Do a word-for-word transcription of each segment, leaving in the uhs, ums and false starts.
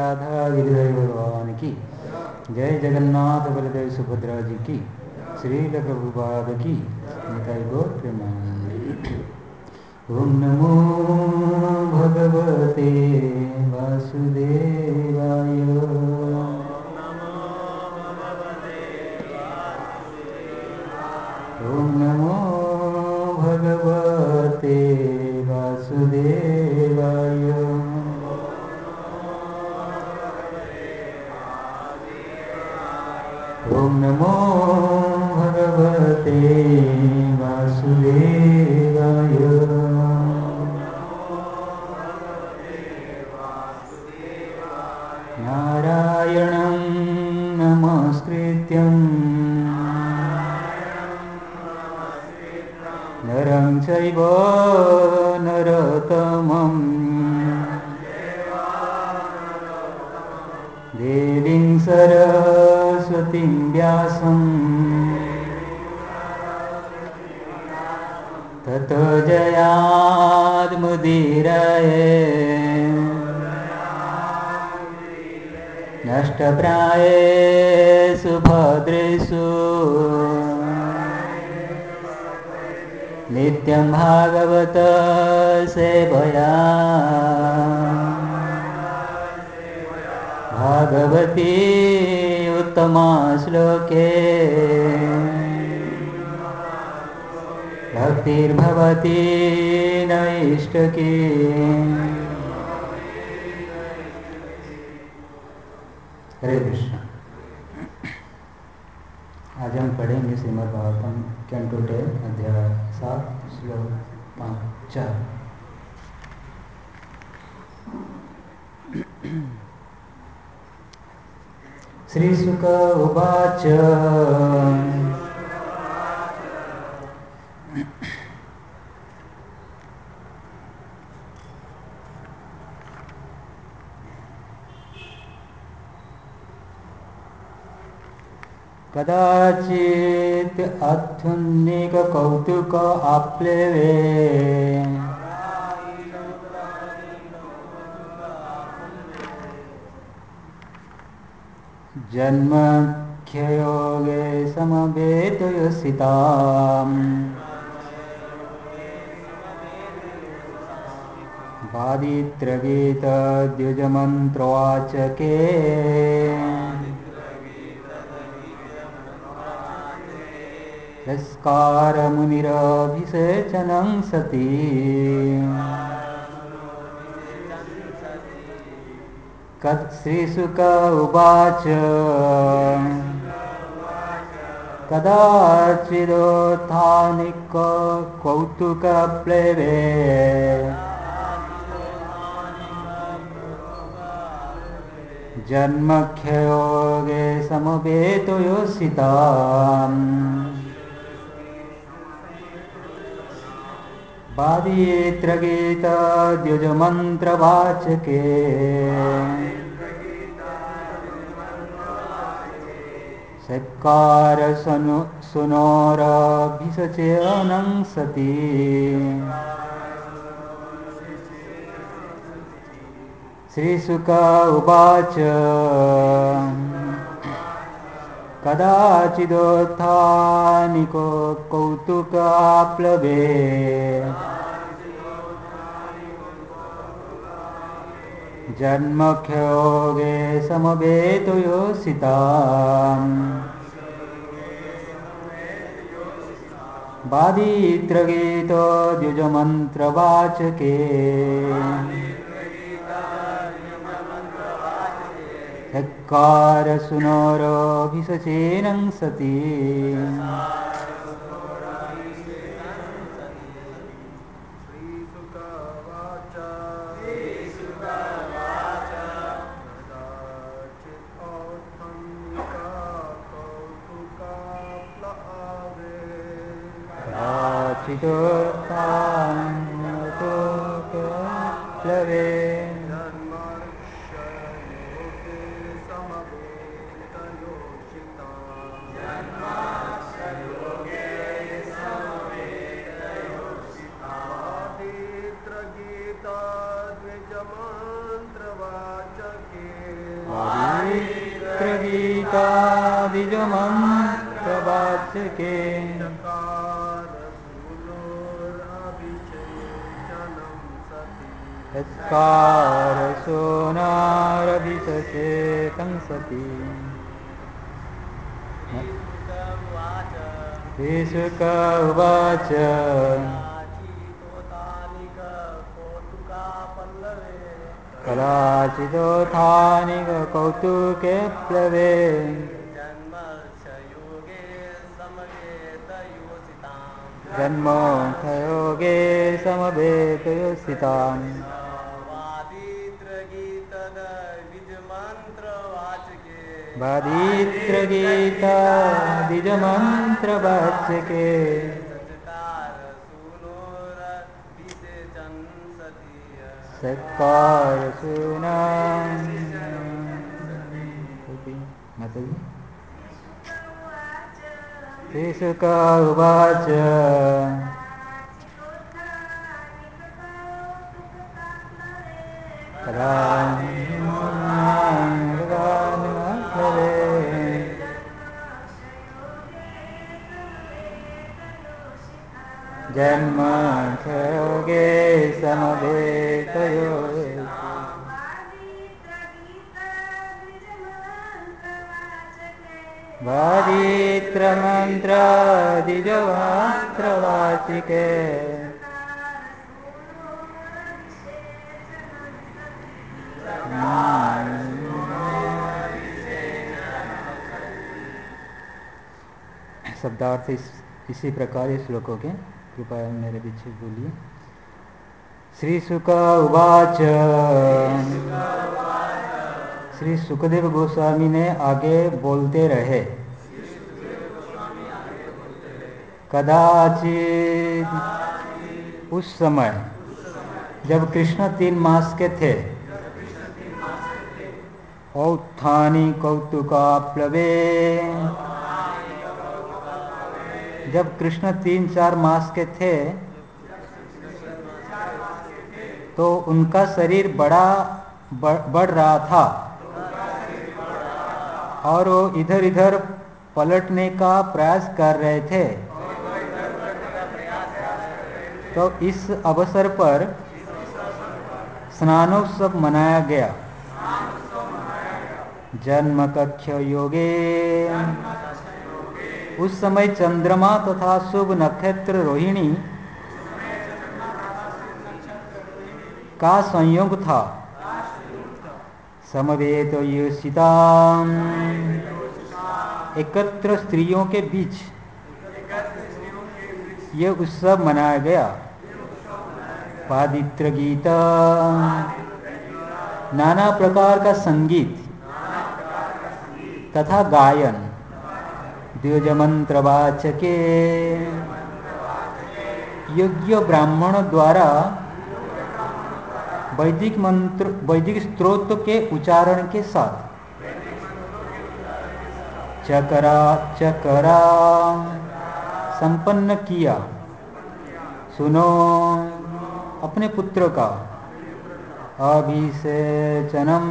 राधा गिरिधर भगवान की जय। जगन्नाथ बलदेव सुभद्रा जी की, श्रील प्रभुपाद की निताई गौर प्रेमानंद। ओम नमो भगवते वासुदेवाय। ओम नमो भगवते वासुदेवाय। ओम नमो भगवते वासुदेवाय। नारायणं नमस्कृत्यं नरं चैव नरोत्तमं देवीं सरस्वतीं व्यासं ततो जयाद्मुदीरये। नष्टप्रायेषु भद्रेषु नित्यं भागवत सेवया। भागवती उत्तमा श्लोके भक्तिर्भवती नैष्ठकी। हरे कृष्ण। आज हम पढ़ेंगे श्रीमद् भागवतम कैंटो टेन अध्याय सात श्लोक पाँच चार। श्रीशुक उवाच कदाचित् अत्युन्निक कौतुक आप्लवे जन्मख्ययोगे समवेतयोसिताम् वादित्रगीतद्युजमन्त्रवाचके यस्कारमुनिरभिषेचनं सति। श्रीशुक उवाच कदाचिदोत्थानिक कौतुकप्लवे जन्मख्ययोगे समवेतयोसिताम् वादित्रगीतद्युजमन्त्रवाचके सत्कार सुनोरभिषेचनं सति। श्रीशुक उवाच कदाचिदोत्थानिको कौतुकाप्लवे जन्मख्ययोगे समवेतयोसिताम् वादित्रगीतद्युजमन्त्रवाचके सत्कार सुनोरभिषेचनं सति। कदाचिदोत्थानिकौतुकप्लवे गीता द्विजमन्त्रवाचके का द्विज मंत्र वाच्य के तत्कार सोनारभिषेकं सती श्रीशुक उवाच कलाचिदोत्थानिक कौतुके प्लवे जन्मोऽर्थयोगे समवेतयोसिताम् वादित्रगीता द्विजमन्त्रवाच्यके सत्कार सुना श्रीशुक उवाच जन्म योगे समवेतयो वादित्र मंत्र द्विजमन्त्रवाचिके शब्दार्थ इस इसी प्रकार इस श्लोकों के कृपया मेरे पीछे बोलिए। श्री शुक उवाच श्री सुखदेव गोस्वामी ने आगे बोलते रहे। कदाचित उस समय जब कृष्ण तीन मास के थे, औत्थानि कौतुका प्लवे, जब कृष्ण तीन चार मास के थे तो उनका शरीर बड़ा बढ़ रहा था और वो इधर इधर पलटने का प्रयास कर रहे थे। तो इस अवसर पर स्नानोत्सव मनाया गया। जन्म कक्ष योगे, उस समय चंद्रमा तथा शुभ नक्षत्र रोहिणी का संयोग था। समवेत योषिताम, एकत्र स्त्रियों के बीच ये उत्सव मनाया गया। वादित्र गीत, नाना प्रकार का संगीत तथा गायन। द्विज मंत्र वाचके, योग्य ब्राह्मण द्वारा वैदिक मंत्र वैदिक स्त्रोत के उच्चारण के साथ चकरा चकरा संपन्न किया। सुनो अपने पुत्र का अभिषेचनम,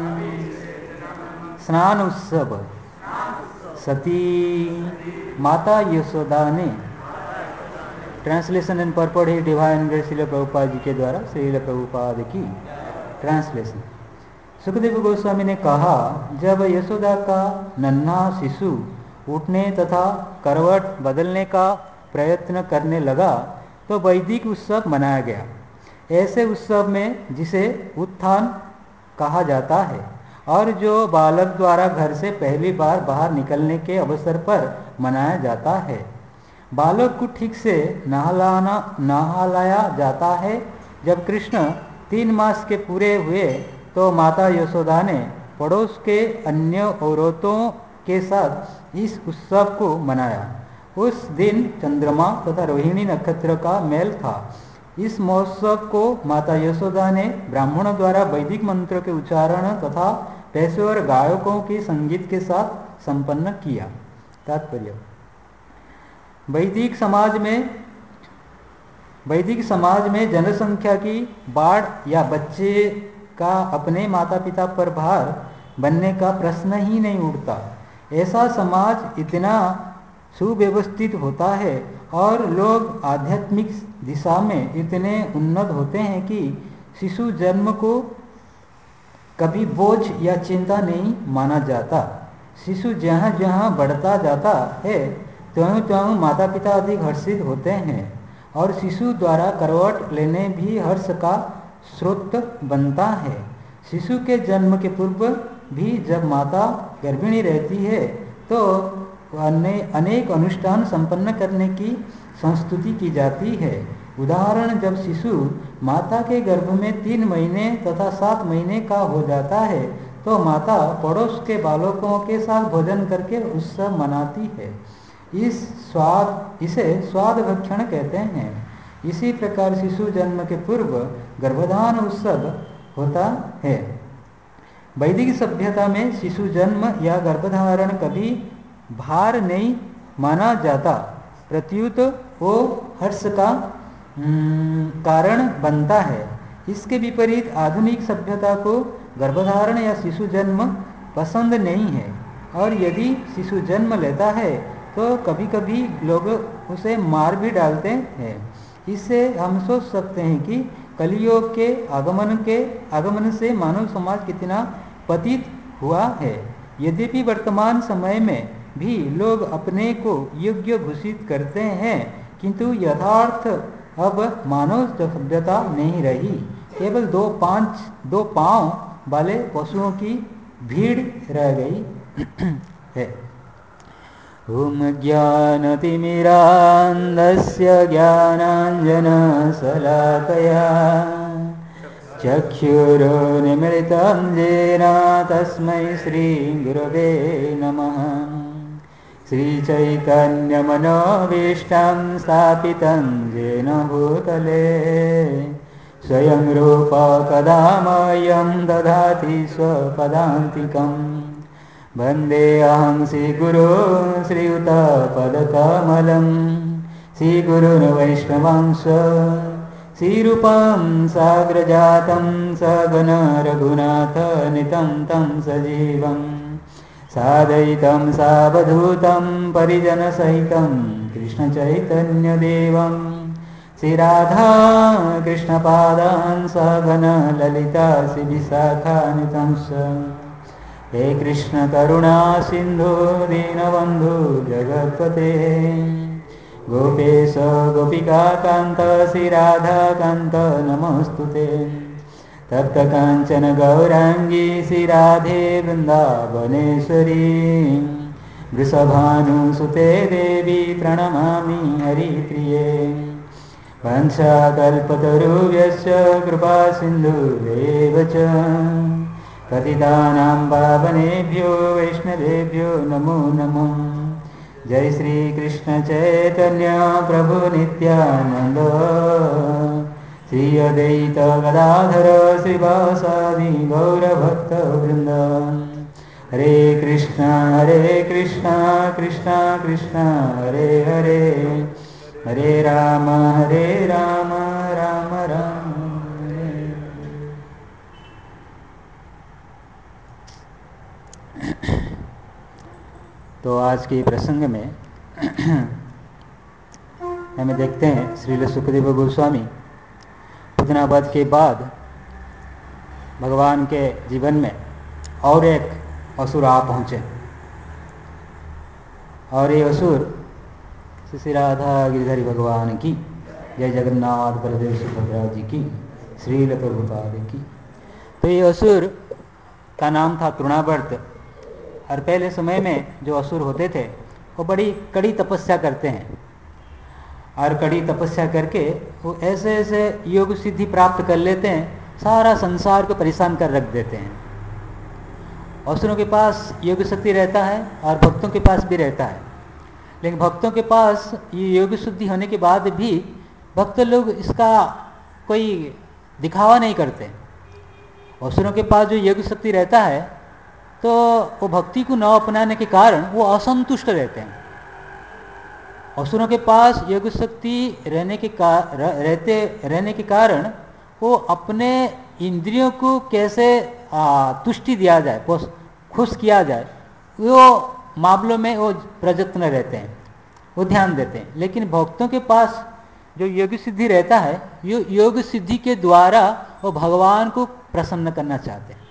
स्नान उत्सव। सती माता यशोदा ने, ट्रांसलेशन एंड पर्पट है डिवाइन ग्रेस श्रील प्रभुपाद जी के द्वारा, श्रील प्रभुपाद की ट्रांसलेशन। सुखदेव गोस्वामी ने कहा, जब यशोदा का नन्हा शिशु उठने तथा करवट बदलने का प्रयत्न करने लगा तो वैदिक उत्सव मनाया गया। ऐसे उत्सव में जिसे उत्थान कहा जाता है और जो बालक द्वारा घर से पहली बार बाहर निकलने के अवसर पर मनाया जाता है। बालक को ठीक से नहलाना नहलाया जाता है। जब कृष्ण तीन मास के पूरे हुए तो माता यशोदा ने पड़ोस के अन्य औरतों के साथ इस उत्सव को मनाया। उस दिन चंद्रमा तथा रोहिणी नक्षत्र का मेल था। इस महोत्सव को माता यशोदा ने ब्राह्मण द्वारा वैदिक मंत्र के उच्चारण तथा पेशेवर गायकों के संगीत के साथ संपन्न किया। तात्पर्य, वैदिक समाज में वैदिक समाज में जनसंख्या की बाढ़ या बच्चे का अपने माता पिता पर भार बनने का प्रश्न ही नहीं उठता। ऐसा समाज इतना सुव्यवस्थित होता है और लोग आध्यात्मिक दिशा में इतने उन्नत होते हैं कि शिशु जन्म को कभी बोझ या चिंता नहीं माना जाता। शिशु जहाँ जहाँ बढ़ता जाता है त्यों त्यों माता पिता अधिक हर्षित होते हैं और शिशु द्वारा करवट लेने भी हर्ष का स्रोत बनता है। शिशु के जन्म के पूर्व भी जब माता गर्भिणी रहती है तो अने, अनेक अनुष्ठान संपन्न करने की संस्तुति की जाती है। उदाहरण, जब शिशु माता के गर्भ में तीन महीने तथा सात महीने का हो जाता है तो माता पड़ोस के बालकों के साथ भोजन करके उत्सव मनाती है। इस स्वाद इसे स्वाद भक्षण कहते हैं। इसी प्रकार शिशु जन्म के पूर्व गर्भधान उत्सव होता है। वैदिक सभ्यता में शिशु जन्म या गर्भधारण कभी भार नहीं माना जाता, प्रत्युत वो हर्ष का कारण बनता है। इसके विपरीत आधुनिक सभ्यता को गर्भधारण या शिशु जन्म पसंद नहीं है और यदि शिशु जन्म लेता है तो कभी कभी लोग उसे मार भी डालते हैं। इससे हम सोच सकते हैं कि कलियुग के आगमन के आगमन से मानव समाज कितना पतित हुआ है। यद्यपि वर्तमान समय में भी लोग अपने को योग्य घोषित करते हैं, किंतु यथार्थ अब मानव सभ्यता नहीं रही। केवल दो पांच दो पांव वाले पशुओं की भीड़ रह गई है। ओम ज्ञानतिमिरान्धस्य ज्ञानाञ्जनशलाकया चक्षुरुन्मिलितं येन तस्मै श्रीगुरवे नमः। श्रीचैतन्यमनोभीष्टं स्थापितं येन भूतले स्वयं रूप कदा मह्यं ददाति स्वपदान्तिकम्। वन्देऽहं श्रीगुरो श्रीयुतपदकमलं श्रीगुरुन् वैष्णवांश श्रीरूपं साग्रजातं सगण रघुनाथनितं तं सजीवं सादयितं सावधूतं परिजनसहितं कृष्णचैतन्यदेवं श्रीराधा कृष्णपादान् सगण ललिता श्रीविशाखान्वितं स। हे कृष्ण करुणा सिंधु दीनबंधु जगत्पते गोपेश गोपिका कांत श्री राधा कांत नमोस्तुते। तप्त कांचन गौरांगी श्री राधे वृंदावनेश्वरी वृषभानुसुते देवी प्रणमामि हरिप्रिये। वंशाकल्पतरुभ्यश्च कृपा सिन्धुरेव च पतितानां पावनेभ्यो वैष्णवेभ्यो नमो नमः। जय श्री कृष्ण चैतन्य प्रभु नित्यानंद श्री अद्वैत गदाधर श्रीवासादि गौरभक्तवृंद। हरे कृष्ण हरे कृष्ण कृष्ण कृष्ण हरे हरे हरे राम हरे राम राम राम। तो आज के प्रसंग में हमें देखते हैं श्रील सुखदेव गोस्वामी पुतना वध के बाद भगवान के जीवन में और एक असुर आ पहुँचे और ये असुर श्री राधा गिरधरी भगवान की जय, जगन्नाथ बलदेव सुभद्रा जी की, श्रील प्रभुपाद की। तो ये असुर का नाम था तृणावर्त। और पहले समय में जो असुर होते थे वो बड़ी कड़ी तपस्या करते हैं और कड़ी तपस्या करके वो ऐसे ऐसे योग सिद्धि प्राप्त कर लेते हैं, सारा संसार को परेशान कर रख देते हैं। असुरों के पास योग शक्ति रहता है और भक्तों के पास भी रहता है, लेकिन भक्तों के पास ये योग शुद्धि होने के बाद भी भक्त लोग इसका कोई दिखावा नहीं करते। असुरों के पास जो योग शक्ति रहता है तो वो भक्ति को न अपनाने के कारण वो असंतुष्ट रहते हैं। असुरों के पास योग शक्ति रहने के का रहते रहने के कारण वो अपने इंद्रियों को कैसे आ, तुष्टि दिया जाए, खुश किया जाए, वो मामलों में वो प्रयत्न रहते हैं, वो ध्यान देते हैं। लेकिन भक्तों के पास जो योग सिद्धि रहता है, यो योग सिद्धि के द्वारा वो भगवान को प्रसन्न करना चाहते हैं।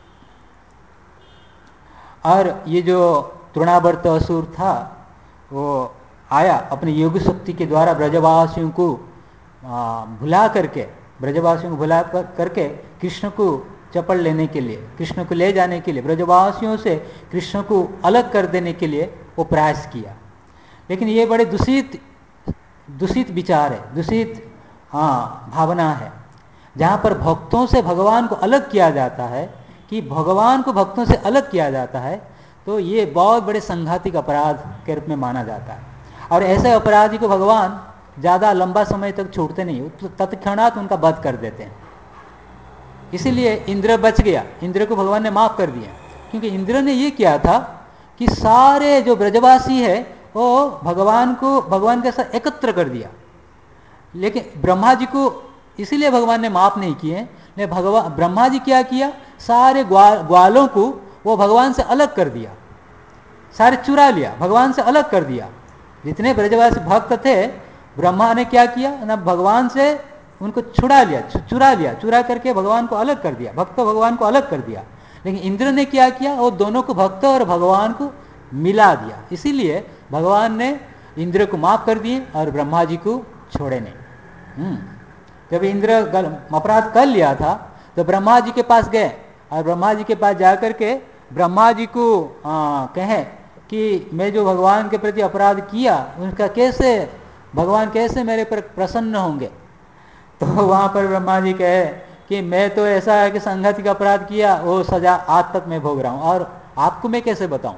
और ये जो तृणावर्त असुर था वो आया अपने योग शक्ति के द्वारा ब्रजवासियों को भुला करके ब्रजवासियों को भुला कर, करके कृष्ण को चपड़ लेने के लिए, कृष्ण को ले जाने के लिए, ब्रजवासियों से कृष्ण को अलग कर देने के लिए वो प्रयास किया। लेकिन ये बड़े दूषित दूषित विचार है, दूषित हाँ भावना है। जहाँ पर भक्तों से भगवान को अलग किया जाता है, कि भगवान को भक्तों से अलग किया जाता है, तो ये बहुत बड़े संघातिक अपराध के रूप में माना जाता है। और ऐसे अपराधी को भगवान ज़्यादा लंबा समय तक छोड़ते नहीं, तो तत्क्षणात उनका वध कर देते हैं। इसीलिए इंद्र बच गया, इंद्र को भगवान ने माफ कर दिया, क्योंकि इंद्र ने ये किया था कि सारे जो ब्रजवासी है वो भगवान को भगवान के साथ एकत्र कर दिया। लेकिन ब्रह्मा जी को इसीलिए भगवान ने माफ नहीं किए। लेकिन भगवान ब्रह्मा जी क्या किया, सारे ग्वाल ग्वालों को वो भगवान से अलग कर दिया, सारे चुरा लिया, भगवान से अलग कर दिया। जितने ब्रजवासी भक्त थे, ब्रह्मा ने क्या किया ना, भगवान से उनको छुड़ा लिया, चुरा लिया, चुरा करके भगवान को अलग कर दिया, भक्त भगवान को अलग कर दिया। लेकिन इंद्र ने क्या किया, वो दोनों को, भक्त और भगवान को मिला दिया। इसीलिए भगवान ने इंद्र को माफ कर दिए और ब्रह्मा जी को छोड़े नहीं। जब इंद्र अपराध कर लिया था तो ब्रह्मा जी के पास गए और ब्रह्मा जी के पास जाकर के ब्रह्मा जी को कहे कि मैं जो भगवान के प्रति अपराध किया उनका कैसे, भगवान कैसे मेरे पर प्रसन्न होंगे। तो वहाँ पर ब्रह्मा जी कहे कि मैं तो ऐसा है कि संघाती का अपराध किया, वो सजा आज तक मैं भोग रहा हूँ, और आपको मैं कैसे बताऊँ।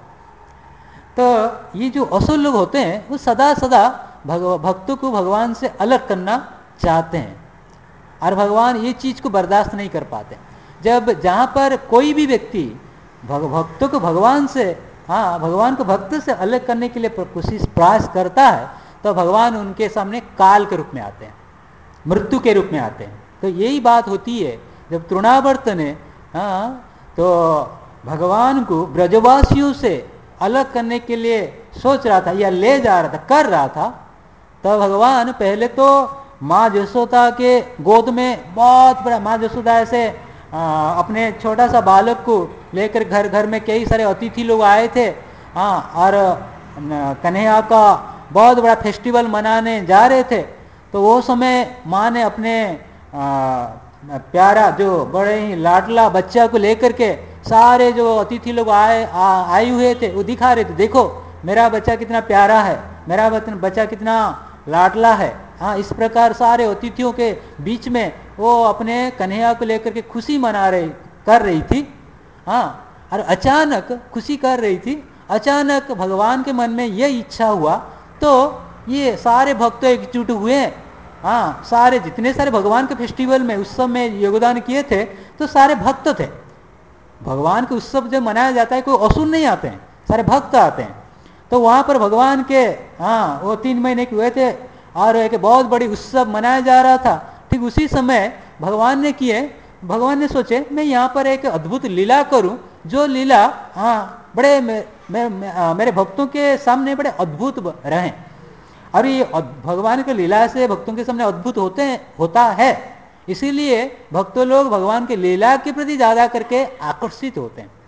तो ये जो असुर लोग होते हैं वो सदा सदा भक्तों को भगवान से अलग करना चाहते हैं, और भगवान ये चीज़ को बर्दाश्त नहीं कर पाते। जब जहाँ पर कोई भी व्यक्ति भग, भक्तों को भगवान से, हाँ भगवान को भक्त से अलग करने के लिए कोशिश प्रयास करता है, तो भगवान उनके सामने काल के रूप में आते हैं, मृत्यु के रूप में आते हैं। तो यही बात होती है, जब तृणावर्त ने हाँ तो भगवान को ब्रजवासियों से अलग करने के लिए सोच रहा था या ले जा रहा था, कर रहा था, तो भगवान पहले तो माँ यशोदा के गोद में बहुत बड़ा, माँ यशोदा ऐसे आ, अपने छोटा सा बालक को लेकर घर घर में कई सारे अतिथि लोग आए थे, हाँ, और कन्हैया का बहुत बड़ा फेस्टिवल मनाने जा रहे थे। तो वो समय माँ ने अपने आ, प्यारा जो बड़े ही लाडला बच्चा को लेकर के सारे जो अतिथि लोग आए आए हुए थे वो दिखा रहे थे, देखो मेरा बच्चा कितना प्यारा है, मेरा बच्चा कितना लाडला है। हाँ, इस प्रकार सारे अतिथियों के बीच में वो अपने कन्हैया को लेकर के खुशी मना रही कर रही थी। हाँ, और अचानक खुशी कर रही थी, अचानक भगवान के मन में ये इच्छा हुआ, तो ये सारे भक्त एकजुट हुए। हाँ, सारे जितने सारे भगवान के फेस्टिवल में उत्सव में योगदान किए थे, तो सारे भक्त थे। भगवान के उत्सव जब मनाया जाता है कोई असुर नहीं आते हैं, सारे भक्त आते हैं। तो वहाँ पर भगवान के हाँ वो तीन महीने के हुए थे और एक बहुत बड़ी उत्सव मनाया जा रहा था। ठीक उसी समय भगवान ने किए, भगवान ने सोचे मैं यहाँ पर एक अद्भुत लीला करूँ, जो लीला हाँ बड़े मे, मे, मे, मेरे भक्तों के सामने बड़े अद्भुत रहें। और ये भगवान की लीला से भक्तों के सामने अद्भुत होते हैं होता है, इसीलिए भक्तों लोग भगवान के लीला के प्रति ज्यादा करके आकर्षित होते हैं।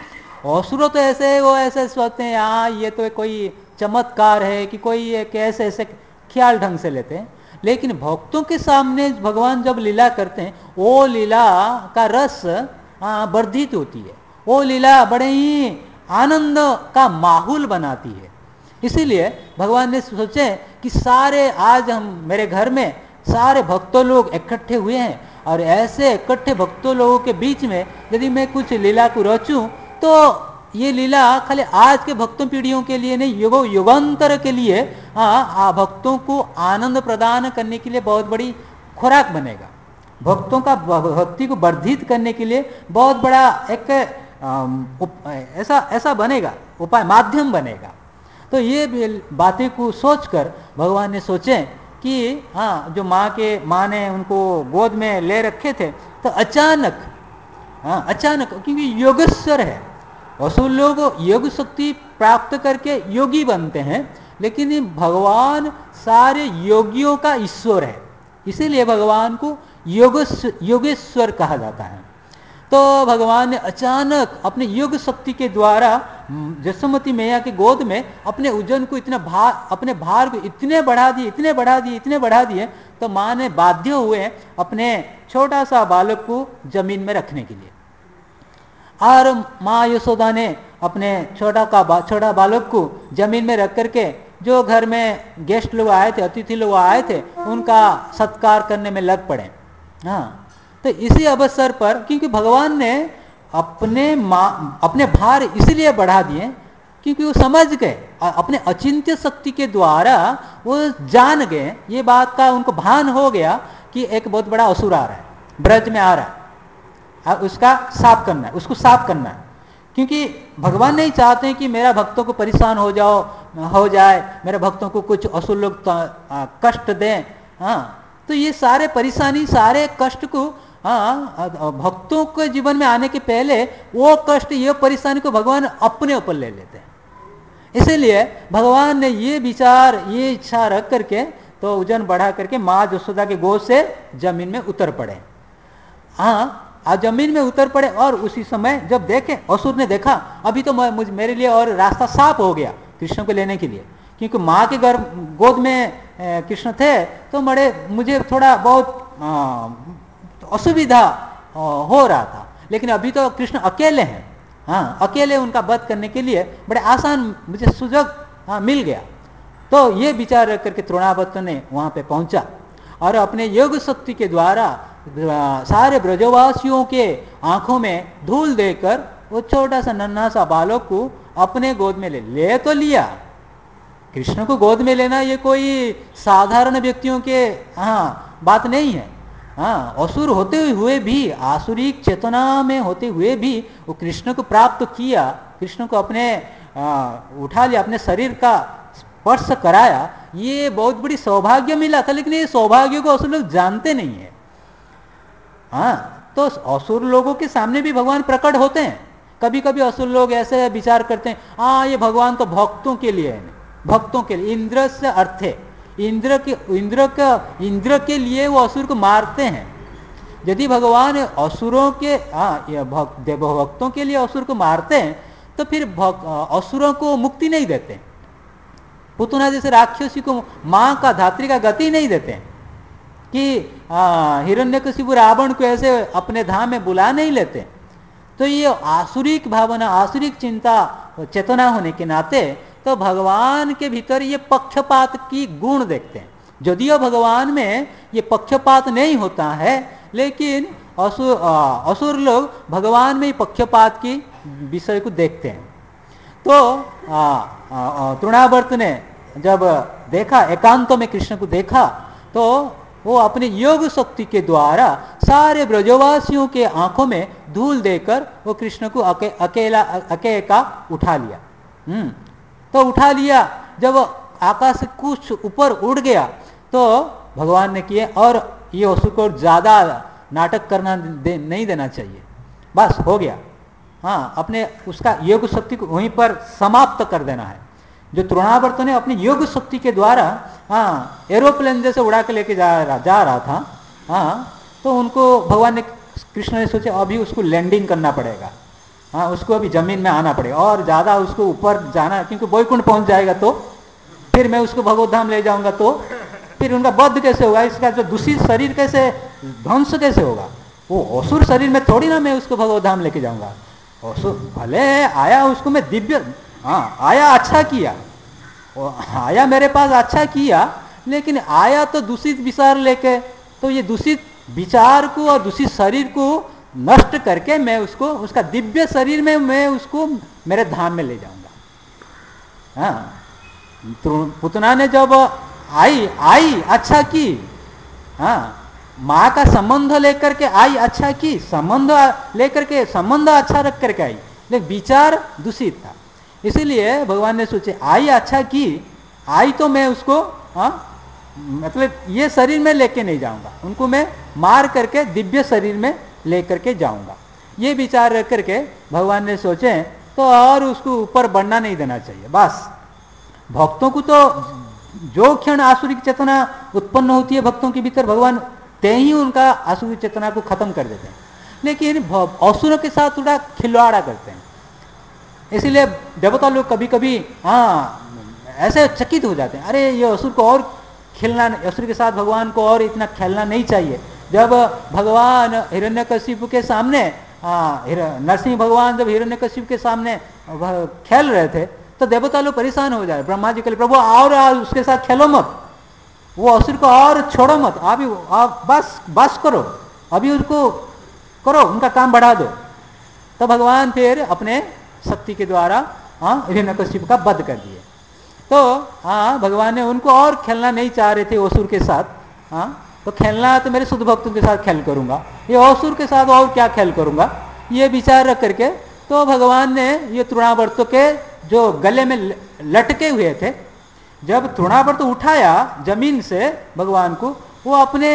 असुर तो ऐसे वो ऐसे सोचते हैं हाँ ये तो कोई चमत्कार है कि कोई एक ऐसे ऐसे ख्याल ढंग से लेते हैं। लेकिन भक्तों के सामने भगवान जब लीला करते हैं, वो लीला का रस वर्धित होती है, वो लीला बड़े ही आनंद का माहौल बनाती है। इसीलिए भगवान ने सोचे कि सारे आज हम मेरे घर में सारे भक्तों लोग इकट्ठे हुए हैं, और ऐसे इकट्ठे भक्तों लोगों के बीच में यदि मैं कुछ लीला को रचूं, तो ये लीला खाली आज के भक्तों पीढ़ियों के लिए नहीं, युगो युगांतर के लिए हाँ भक्तों को आनंद प्रदान करने के लिए बहुत बड़ी खुराक बनेगा, भक्तों का भक्ति को वर्धित करने के लिए बहुत बड़ा एक ऐसा ऐसा बनेगा उपाय, माध्यम बनेगा। तो ये बातें को सोचकर भगवान ने सोचे कि हाँ जो माँ के माँ ने उनको गोद में ले रखे थे, तो अचानक हाँ अचानक क्योंकि योगेश्वर है, असुर लोग योग शक्ति प्राप्त करके योगी बनते हैं, लेकिन भगवान सारे योगियों का ईश्वर है, इसीलिए भगवान को योग योगेश्वर कहा जाता है। तो भगवान ने अचानक अपने योग शक्ति के द्वारा जसोमती मैया के गोद में अपने वजन को इतना भार अपने भार को इतने बढ़ा दिए इतने बढ़ा दिए इतने बढ़ा दिए तो माँ ने बाध्य हुए अपने छोटा सा बालक को जमीन में रखने के लिए। और माँ यशोदा ने अपने छोटा का बा, छोटा बालक को जमीन में रख करके जो घर में गेस्ट लोग आए थे, अतिथि लोग आए थे, उनका सत्कार करने में लग पड़े। हाँ, तो इसी अवसर पर क्योंकि भगवान ने अपने माँ अपने भार इसलिए बढ़ा दिए क्योंकि वो समझ गए, अपने अचिंत्य शक्ति के द्वारा वो जान गए, ये बात का उनको भान हो गया कि एक बहुत बड़ा असुर आ रहा है, ब्रज में आ रहा है, उसका साफ करना है, उसको साफ करना है। क्योंकि भगवान नहीं चाहते कि मेरा भक्तों को परेशान हो जाओ हो जाए मेरे भक्तों को कुछ असुर लोग कष्ट दें। हाँ, तो ये सारे परेशानी सारे कष्ट को हाँ भक्तों के जीवन में आने के पहले वो कष्ट ये परेशानी को भगवान अपने ऊपर ले लेते हैं। इसीलिए भगवान ने ये विचार ये इच्छा रख करके तो वजन बढ़ा करके माँ यशोदा के गोद से जमीन में उतर पड़े। हाँ, आज जमीन में उतर पड़े और उसी समय जब देखे असुर ने देखा अभी तो मुझ मेरे लिए और रास्ता साफ हो गया कृष्ण को लेने के लिए, क्योंकि माँ के घर गोद में कृष्ण थे तो बड़े मुझे थोड़ा बहुत असुविधा हो रहा था, लेकिन अभी तो कृष्ण अकेले हैं। हाँ, अकेले उनका वध करने के लिए बड़े आसान मुझे सुजग हाँ मिल गया। तो ये विचार रख करके तृणावर्त ने वहाँ पे पहुँचा और अपने योग शक्ति के द्वारा सारे ब्रजवासियों के आंखों में धूल देकर वो छोटा सा नन्हा सा बालक को अपने गोद में ले ले तो लिया। कृष्ण को गोद में लेना ये कोई साधारण व्यक्तियों के हाँ बात नहीं है। हाँ, असुर होते हुए भी आसुरिक चेतना में होते हुए भी वो कृष्ण को प्राप्त किया, कृष्ण को अपने आ, उठा लिया, अपने शरीर का स्पर्श कराया, ये बहुत बड़ी सौभाग्य मिला था। लेकिन ये सौभाग्य को असुर लोग जानते नहीं है। हाँ, तो असुर लोगों के सामने भी भगवान प्रकट होते हैं। कभी कभी असुर लोग ऐसे विचार करते हैं हाँ ये भगवान तो भक्तों के लिए है, भक्तों के लिए, इंद्र से अर्थ है, इंद्र के इंद्र का इंद्र के लिए वो असुर को मारते हैं। यदि भगवान असुरों के हाँ भक्त देवभक्तों के लिए असुर को मारते हैं तो फिर असुरों को मुक्ति नहीं देते, पुतना जैसे राक्षसी को माँ का धात्री का गति नहीं देते कि हिरण्यकशिपु रावण को ऐसे अपने धाम में बुला नहीं लेते। तो ये आसुरिक भावना आसुरिक चिंता चेतना होने के नाते तो भगवान के भीतर ये पक्षपात की गुण देखते हैं। यदियो भगवान में ये पक्षपात नहीं होता है, लेकिन असुर असुर लोग भगवान में पक्षपात की विषय को देखते हैं। तो तृणावर्त ने जब देखा, एकांत में कृष्ण को देखा, तो वो अपने योग शक्ति के द्वारा सारे ब्रजवासियों के आंखों में धूल देकर वो कृष्ण को अके, अकेला अकेले का उठा लिया। हम्म तो उठा लिया। जब आकाश से कुछ ऊपर उड़ गया तो भगवान ने किए और ये असुर को ज्यादा नाटक करना दे, नहीं देना चाहिए, बस हो गया। हाँ, अपने उसका योग शक्ति को वहीं पर समाप्त कर देना है। जो तृणावर्त ने अपनी योग शक्ति के द्वारा हाँ एरोप्लेन जैसे उड़ा के लेके जा रहा जा रहा था। हाँ, तो उनको भगवान ने कृष्ण ने सोचा अभी उसको लैंडिंग करना पड़ेगा। हाँ, उसको अभी जमीन में आना पड़ेगा और ज़्यादा उसको ऊपर जाना, क्योंकि वैकुंठ पहुंच जाएगा तो फिर मैं उसको भगवत धाम ले जाऊंगा तो फिर उनका वध कैसे होगा, इसका जो दूषित शरीर कैसे ध्वंस कैसे होगा। वो असुर शरीर में थोड़ी ना मैं उसको भगवत धाम लेके जाऊंगा। असुर भले आया, उसको मैं दिव्य हाँ आया अच्छा किया, आया मेरे पास अच्छा किया, लेकिन आया तो दूषित विचार लेके, तो ये दूषित विचार को और दूषित शरीर को नष्ट करके मैं उसको उसका दिव्य शरीर में मैं उसको मेरे धाम में ले जाऊंगा। हाँ, तो पुतना ने जब आई आई अच्छा की। हाँ, माँ का संबंध लेकर के आई अच्छा की, संबंध लेकर के संबंध अच्छा रख करके आई, लेकिन विचार दूषित था। इसीलिए भगवान ने सोचे आई अच्छा की, आई तो मैं उसको हाँ मतलब ये शरीर में लेके नहीं जाऊंगा, उनको मैं मार करके दिव्य शरीर में लेकर के जाऊंगा। ये विचार रख करके भगवान ने सोचे तो और उसको ऊपर बढ़ना नहीं देना चाहिए। बस भक्तों को तो जो क्षण आसुरिक चेतना उत्पन्न होती है भक्तों के भीतर, भगवान ते ही उनका आसुरिक चेतना को खत्म कर देते हैं। लेकिन असुरों के साथ थोड़ा खिलवाड़ा करते हैं, इसीलिए देवता लोग कभी कभी हाँ ऐसे चकित हो जाते हैं, अरे ये असुर को और खेलना, असुर के साथ भगवान को और इतना खेलना नहीं चाहिए। जब भगवान हिरण्यकशिपु के सामने हाँ नरसिंह भगवान जब हिरण्यकशिपु के सामने खेल रहे थे तो देवता लोग परेशान हो जाए, ब्रह्मा जी के लिए प्रभु और उसके साथ खेलो मत, वो असुर को और छोड़ो मत, अभी आप बस बस करो, अभी उसको करो, उनका काम बढ़ा दो। तो भगवान फिर अपने शक्ति के द्वारा हाँ हिरण्यकशिपु का वध कर दिए। तो हाँ भगवान ने उनको और खेलना नहीं चाह रहे थे असुर के साथ, हाँ तो खेलना तो मेरे शुद्ध भक्तों के साथ खेल करूंगा, ये असुर के साथ और क्या खेल करूंगा, ये विचार रख करके तो भगवान ने ये तृणावर्त के जो गले में लटके हुए थे, जब तृणावर्त उठाया जमीन से भगवान को, वो अपने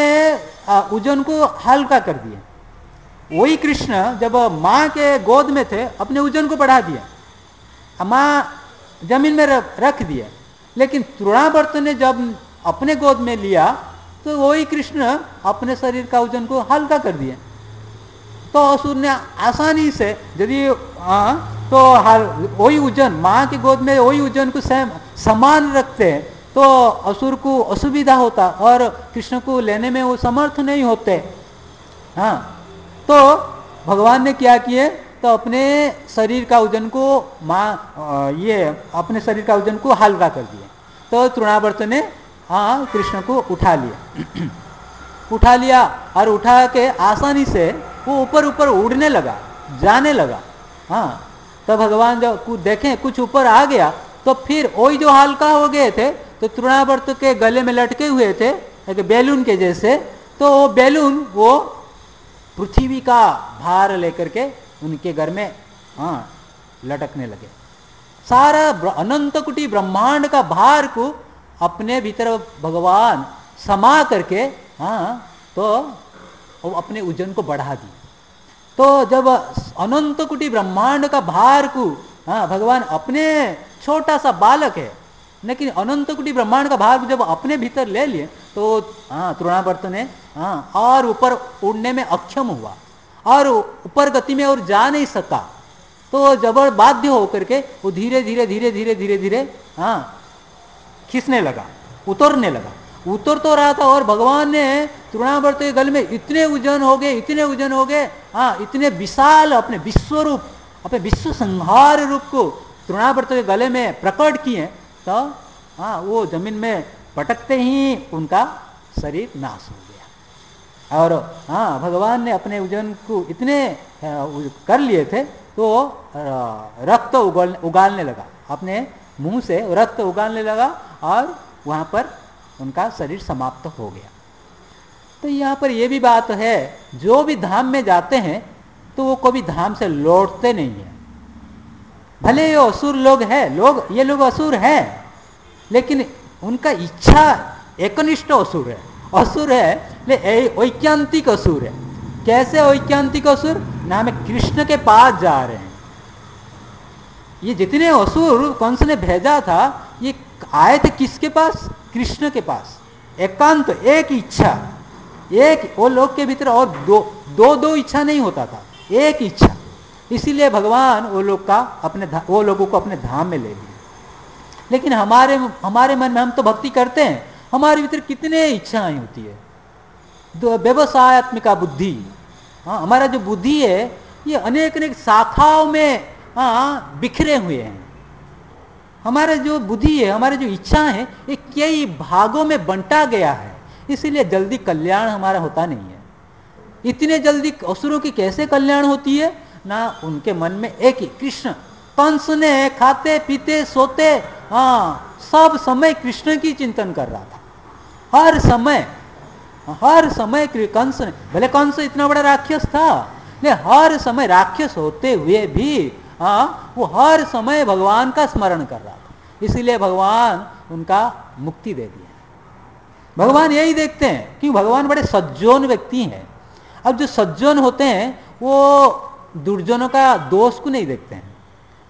वजन को हल्का कर दिए। वही कृष्ण जब माँ के गोद में थे अपने वजन को बढ़ा दिया, माँ जमीन में रख दिया, लेकिन तृणावर्त ने जब अपने गोद में लिया तो वही कृष्ण अपने शरीर का वजन को हल्का कर दिया। तो असुर ने आसानी से यदि तो वही वजन माँ के गोद में वही वजन को समान रखते हैं तो असुर को असुविधा होता और कृष्ण को लेने में वो समर्थ नहीं होते। हाँ तो भगवान ने क्या किए, तो अपने शरीर का वजन को माँ ये अपने शरीर का वजन को हल्का कर दिया। तो तृणावर्त ने हाँ कृष्ण को उठा लिया उठा लिया और उठा के आसानी से वो ऊपर ऊपर उड़ने लगा, जाने लगा। हाँ तो भगवान जब देखें कुछ ऊपर आ गया तो फिर वही जो हल्का हो गए थे, तो तृणावर्त के गले में लटके हुए थे एक बैलून के जैसे, तो वो बैलून वो पृथ्वी का भार लेकर के उनके घर में हाँ लटकने लगे। सारा अनंत कोटि ब्रह्मांड का भार को अपने भीतर भगवान समा करके हाँ तो वो अपने वजन को बढ़ा दी। तो जब अनंत कोटि ब्रह्मांड का भार को हाँ भगवान अपने छोटा सा बालक है, लेकिन अनंत कोटि ब्रह्मांड का भार को जब अपने भीतर ले लिए तो हाँ तृणावर्त ने हाँ और ऊपर उड़ने में अक्षम हुआ और ऊपर गति में और जा नहीं सका। तो जबर बाध्य होकर के वो धीरे धीरे धीरे धीरे धीरे धीरे हाँ खींचने लगा, उतरने लगा। उतर तो रहा था और भगवान ने तृणावर्त के गले में इतने वजन हो गए इतने वजन हो गए हाँ इतने विशाल अपने विश्व रूप अपने विश्व संहार रूप को तृणावर्त के गले में प्रकट किए। तो हाँ वो जमीन में पटकते ही उनका शरीर नाश हो गया। और हाँ भगवान ने अपने वजन को इतने कर लिए थे तो रक्त उगल उगालने लगा, अपने मुंह से रक्त उगालने लगा और वहाँ पर उनका शरीर समाप्त हो गया। तो यहाँ पर यह भी बात है, जो भी धाम में जाते हैं तो वो कभी धाम से लौटते नहीं है। भले ये असुर लोग हैं, लोग ये लोग असुर हैं, लेकिन उनका इच्छा एकनिष्ठ असुर है, असुर है ले ऐक्यांतिक असुर है। कैसे ऐक्यांतिक असुर ना, हमें कृष्ण के पास जा रहे हैं। ये जितने असुर कंस ने भेजा था ये आए थे किसके पास, कृष्ण के पास। एकांत एक इच्छा, एक वो लोग के भीतर और दो दो दो इच्छा नहीं होता था, एक इच्छा। इसीलिए भगवान वो लोग का अपने वो लोगों को अपने धाम में ले लिए। लेकिन हमारे हमारे मन में हम तो भक्ति करते हैं, हमारे भीतर कितने इच्छाएं होती है, व्यवसायत्मिका बुद्धि। हाँ हमारा जो बुद्धि है ये अनेक अनेक शाखाओं में हाँ बिखरे हुए हैं। हमारा जो बुद्धि है, हमारे जो इच्छा है ये कई भागों में बंटा गया है, इसीलिए जल्दी कल्याण हमारा होता नहीं है। इतने जल्दी असुरों की कैसे कल्याण होती है ना, उनके मन में एक ही कृष्ण। कंस ने खाते पीते सोते हाँ सब समय कृष्ण की चिंतन कर रहा था, हर समय हर समय कंस ने, भले कंस इतना बड़ा राक्षस था लेकिन हर समय राक्षस होते हुए भी हाँ वो हर समय भगवान का स्मरण कर रहा था। इसीलिए भगवान उनका मुक्ति दे दिया। भगवान यही देखते हैं कि भगवान बड़े सज्जन व्यक्ति हैं। अब जो सज्जन होते हैं वो दुर्जनों का दोष को नहीं देखते हैं,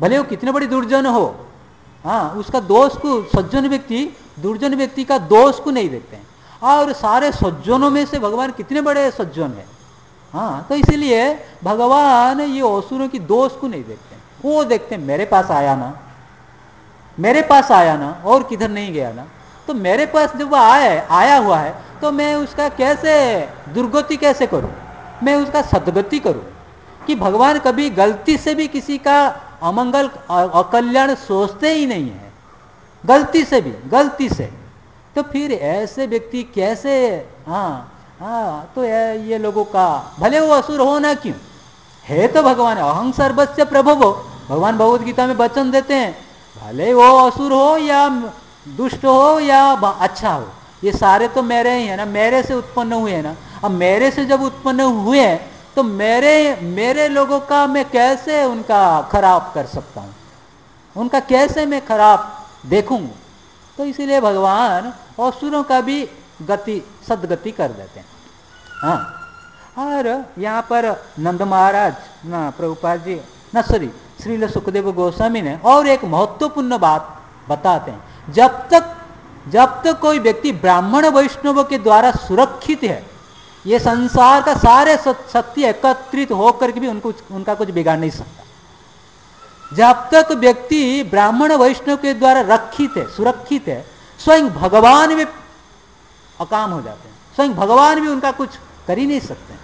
भले वो कितने बड़ी दुर्जन हो, हाँ, उसका दोष को, सज्जन व्यक्ति दुर्जन व्यक्ति का दोष को नहीं देखते हैं। और सारे सज्जनों में से भगवान कितने बड़े सज्जन है, हाँ, तो इसीलिए भगवान ये असुरों की दोष को नहीं देखते, वो देखते हैं मेरे पास आया ना, मेरे पास आया ना, और किधर नहीं गया ना, तो मेरे पास जब वो आया आया हुआ है तो मैं उसका कैसे दुर्गति कैसे करूं, मैं उसका सदगति करूं। कि भगवान कभी गलती से भी किसी का अमंगल अकल्याण सोचते ही नहीं है, गलती से भी, गलती से। तो फिर ऐसे व्यक्ति कैसे, हाँ हाँ, तो ये लोगों का, भले वो असुर हो ना क्यों, है तो भगवान, अहं सर्वस्य प्रभवो, भगवान भगवद गीता में वचन देते हैं, भले वो असुर हो या दुष्ट हो या अच्छा हो, ये सारे तो मेरे ही है ना, मेरे से उत्पन्न हुए हैं ना। अब मेरे से जब उत्पन्न हुए हैं तो मेरे मेरे लोगों का मैं कैसे उनका खराब कर सकता हूँ, उनका कैसे मैं खराब देखूंगा। तो इसीलिए भगवान असुरों का भी गति सदगति कर देते हैं। हाँ, और यहाँ पर नंद महाराज ना प्रभुपाद जी ना सॉरी श्रील सुखदेव गोस्वामी ने और एक महत्वपूर्ण बात बताते हैं, जब तक जब तक कोई व्यक्ति ब्राह्मण वैष्णव के द्वारा सुरक्षित है, ये संसार का सारे शक्ति एकत्रित होकर के भी उनको उनका कुछ बिगाड़ नहीं सकता। जब तक व्यक्ति ब्राह्मण वैष्णव के द्वारा रक्षित है, सुरक्षित है, स्वयं भगवान भी अकाम हो जाते हैं, स्वयं भगवान भी उनका कुछ कर ही नहीं सकते।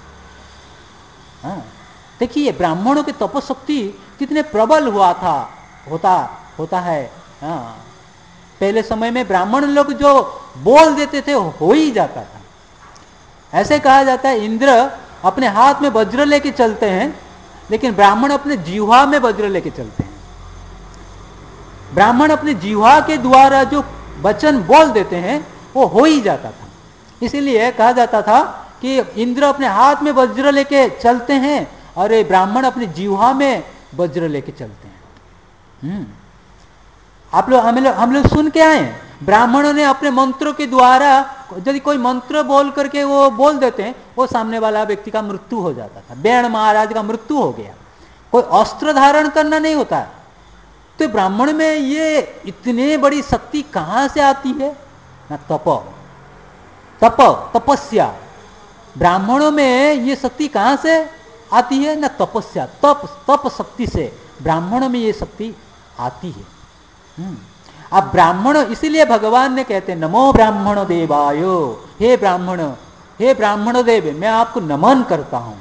हाँ, देखिए ब्राह्मणों की तपशक्ति कितने प्रबल हुआ था, होता होता है। हाँ, पहले समय में ब्राह्मण लोग जो बोल देते थे हो ही जाता था। ऐसे कहा जाता है इंद्र अपने हाथ में वज्र लेके चलते हैं, लेकिन ब्राह्मण अपने जीवा में वज्र लेके चलते हैं। ब्राह्मण अपने जीवा के द्वारा जो वचन बोल देते हैं वो हो ही जाता था। इसीलिए कहा जाता था कि इंद्र अपने हाथ में वज्र लेके चलते हैं और ये ब्राह्मण अपने जीवा में वज्र लेके चलते हैं। हम्म आप लोग हम लोग हम लोग सुन के आए, ब्राह्मणों ने अपने मंत्रों के द्वारा यदि कोई मंत्र बोल करके वो बोल देते हैं, वो सामने वाला व्यक्ति का मृत्यु हो जाता था। बेण महाराज का मृत्यु हो गया। कोई अस्त्र धारण करना नहीं होता। तो ब्राह्मण में ये इतनी बड़ी शक्ति कहां से आती है? ना तप तप तपस्या, ब्राह्मणों में ये शक्ति कहां से आती है? ना तपस्या, तप तप शक्ति से ब्राह्मणों में ये शक्ति आती है। अब ब्राह्मण, इसीलिए भगवान ने कहते हैं नमो ब्राह्मण देवायो, हे ब्राह्मण, हे ब्राह्मण देव, मैं आपको नमन करता हूं।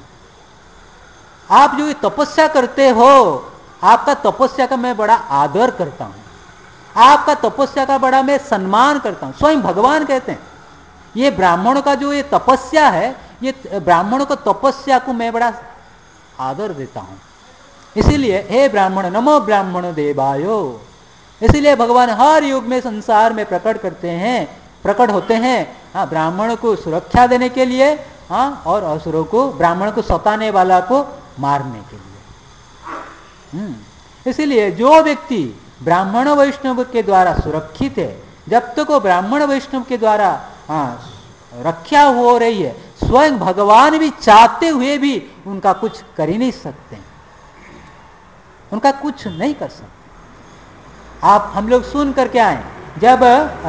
आप जो ये तपस्या करते हो, आपका तपस्या का मैं बड़ा आदर करता हूं, आपका तपस्या का बड़ा मैं सम्मान करता हूं। स्वयं भगवान कहते हैं ये ब्राह्मणों का जो ये तपस्या है, ये ब्राह्मणों को तपस्या को मैं बड़ा आदर देता हूं। इसीलिए हे ब्राह्मण, नमो ब्राह्मण देवायो। इसीलिए भगवान हर युग में संसार में प्रकट करते हैं, प्रकट होते हैं, हाँ, ब्राह्मणों को सुरक्षा देने के लिए, हाँ, और असुरों को, ब्राह्मण को सताने वाला को मारने के लिए। हम्म इसीलिए जो व्यक्ति ब्राह्मण वैष्णव के द्वारा सुरक्षित है, जब तक वो ब्राह्मण वैष्णव के द्वारा, हाँ, रक्षा हो रही है, स्वयं भगवान भी चाहते हुए भी उनका कुछ कर ही नहीं सकते, उनका कुछ नहीं कर सकते। आप हम लोग सुन करके आए, जब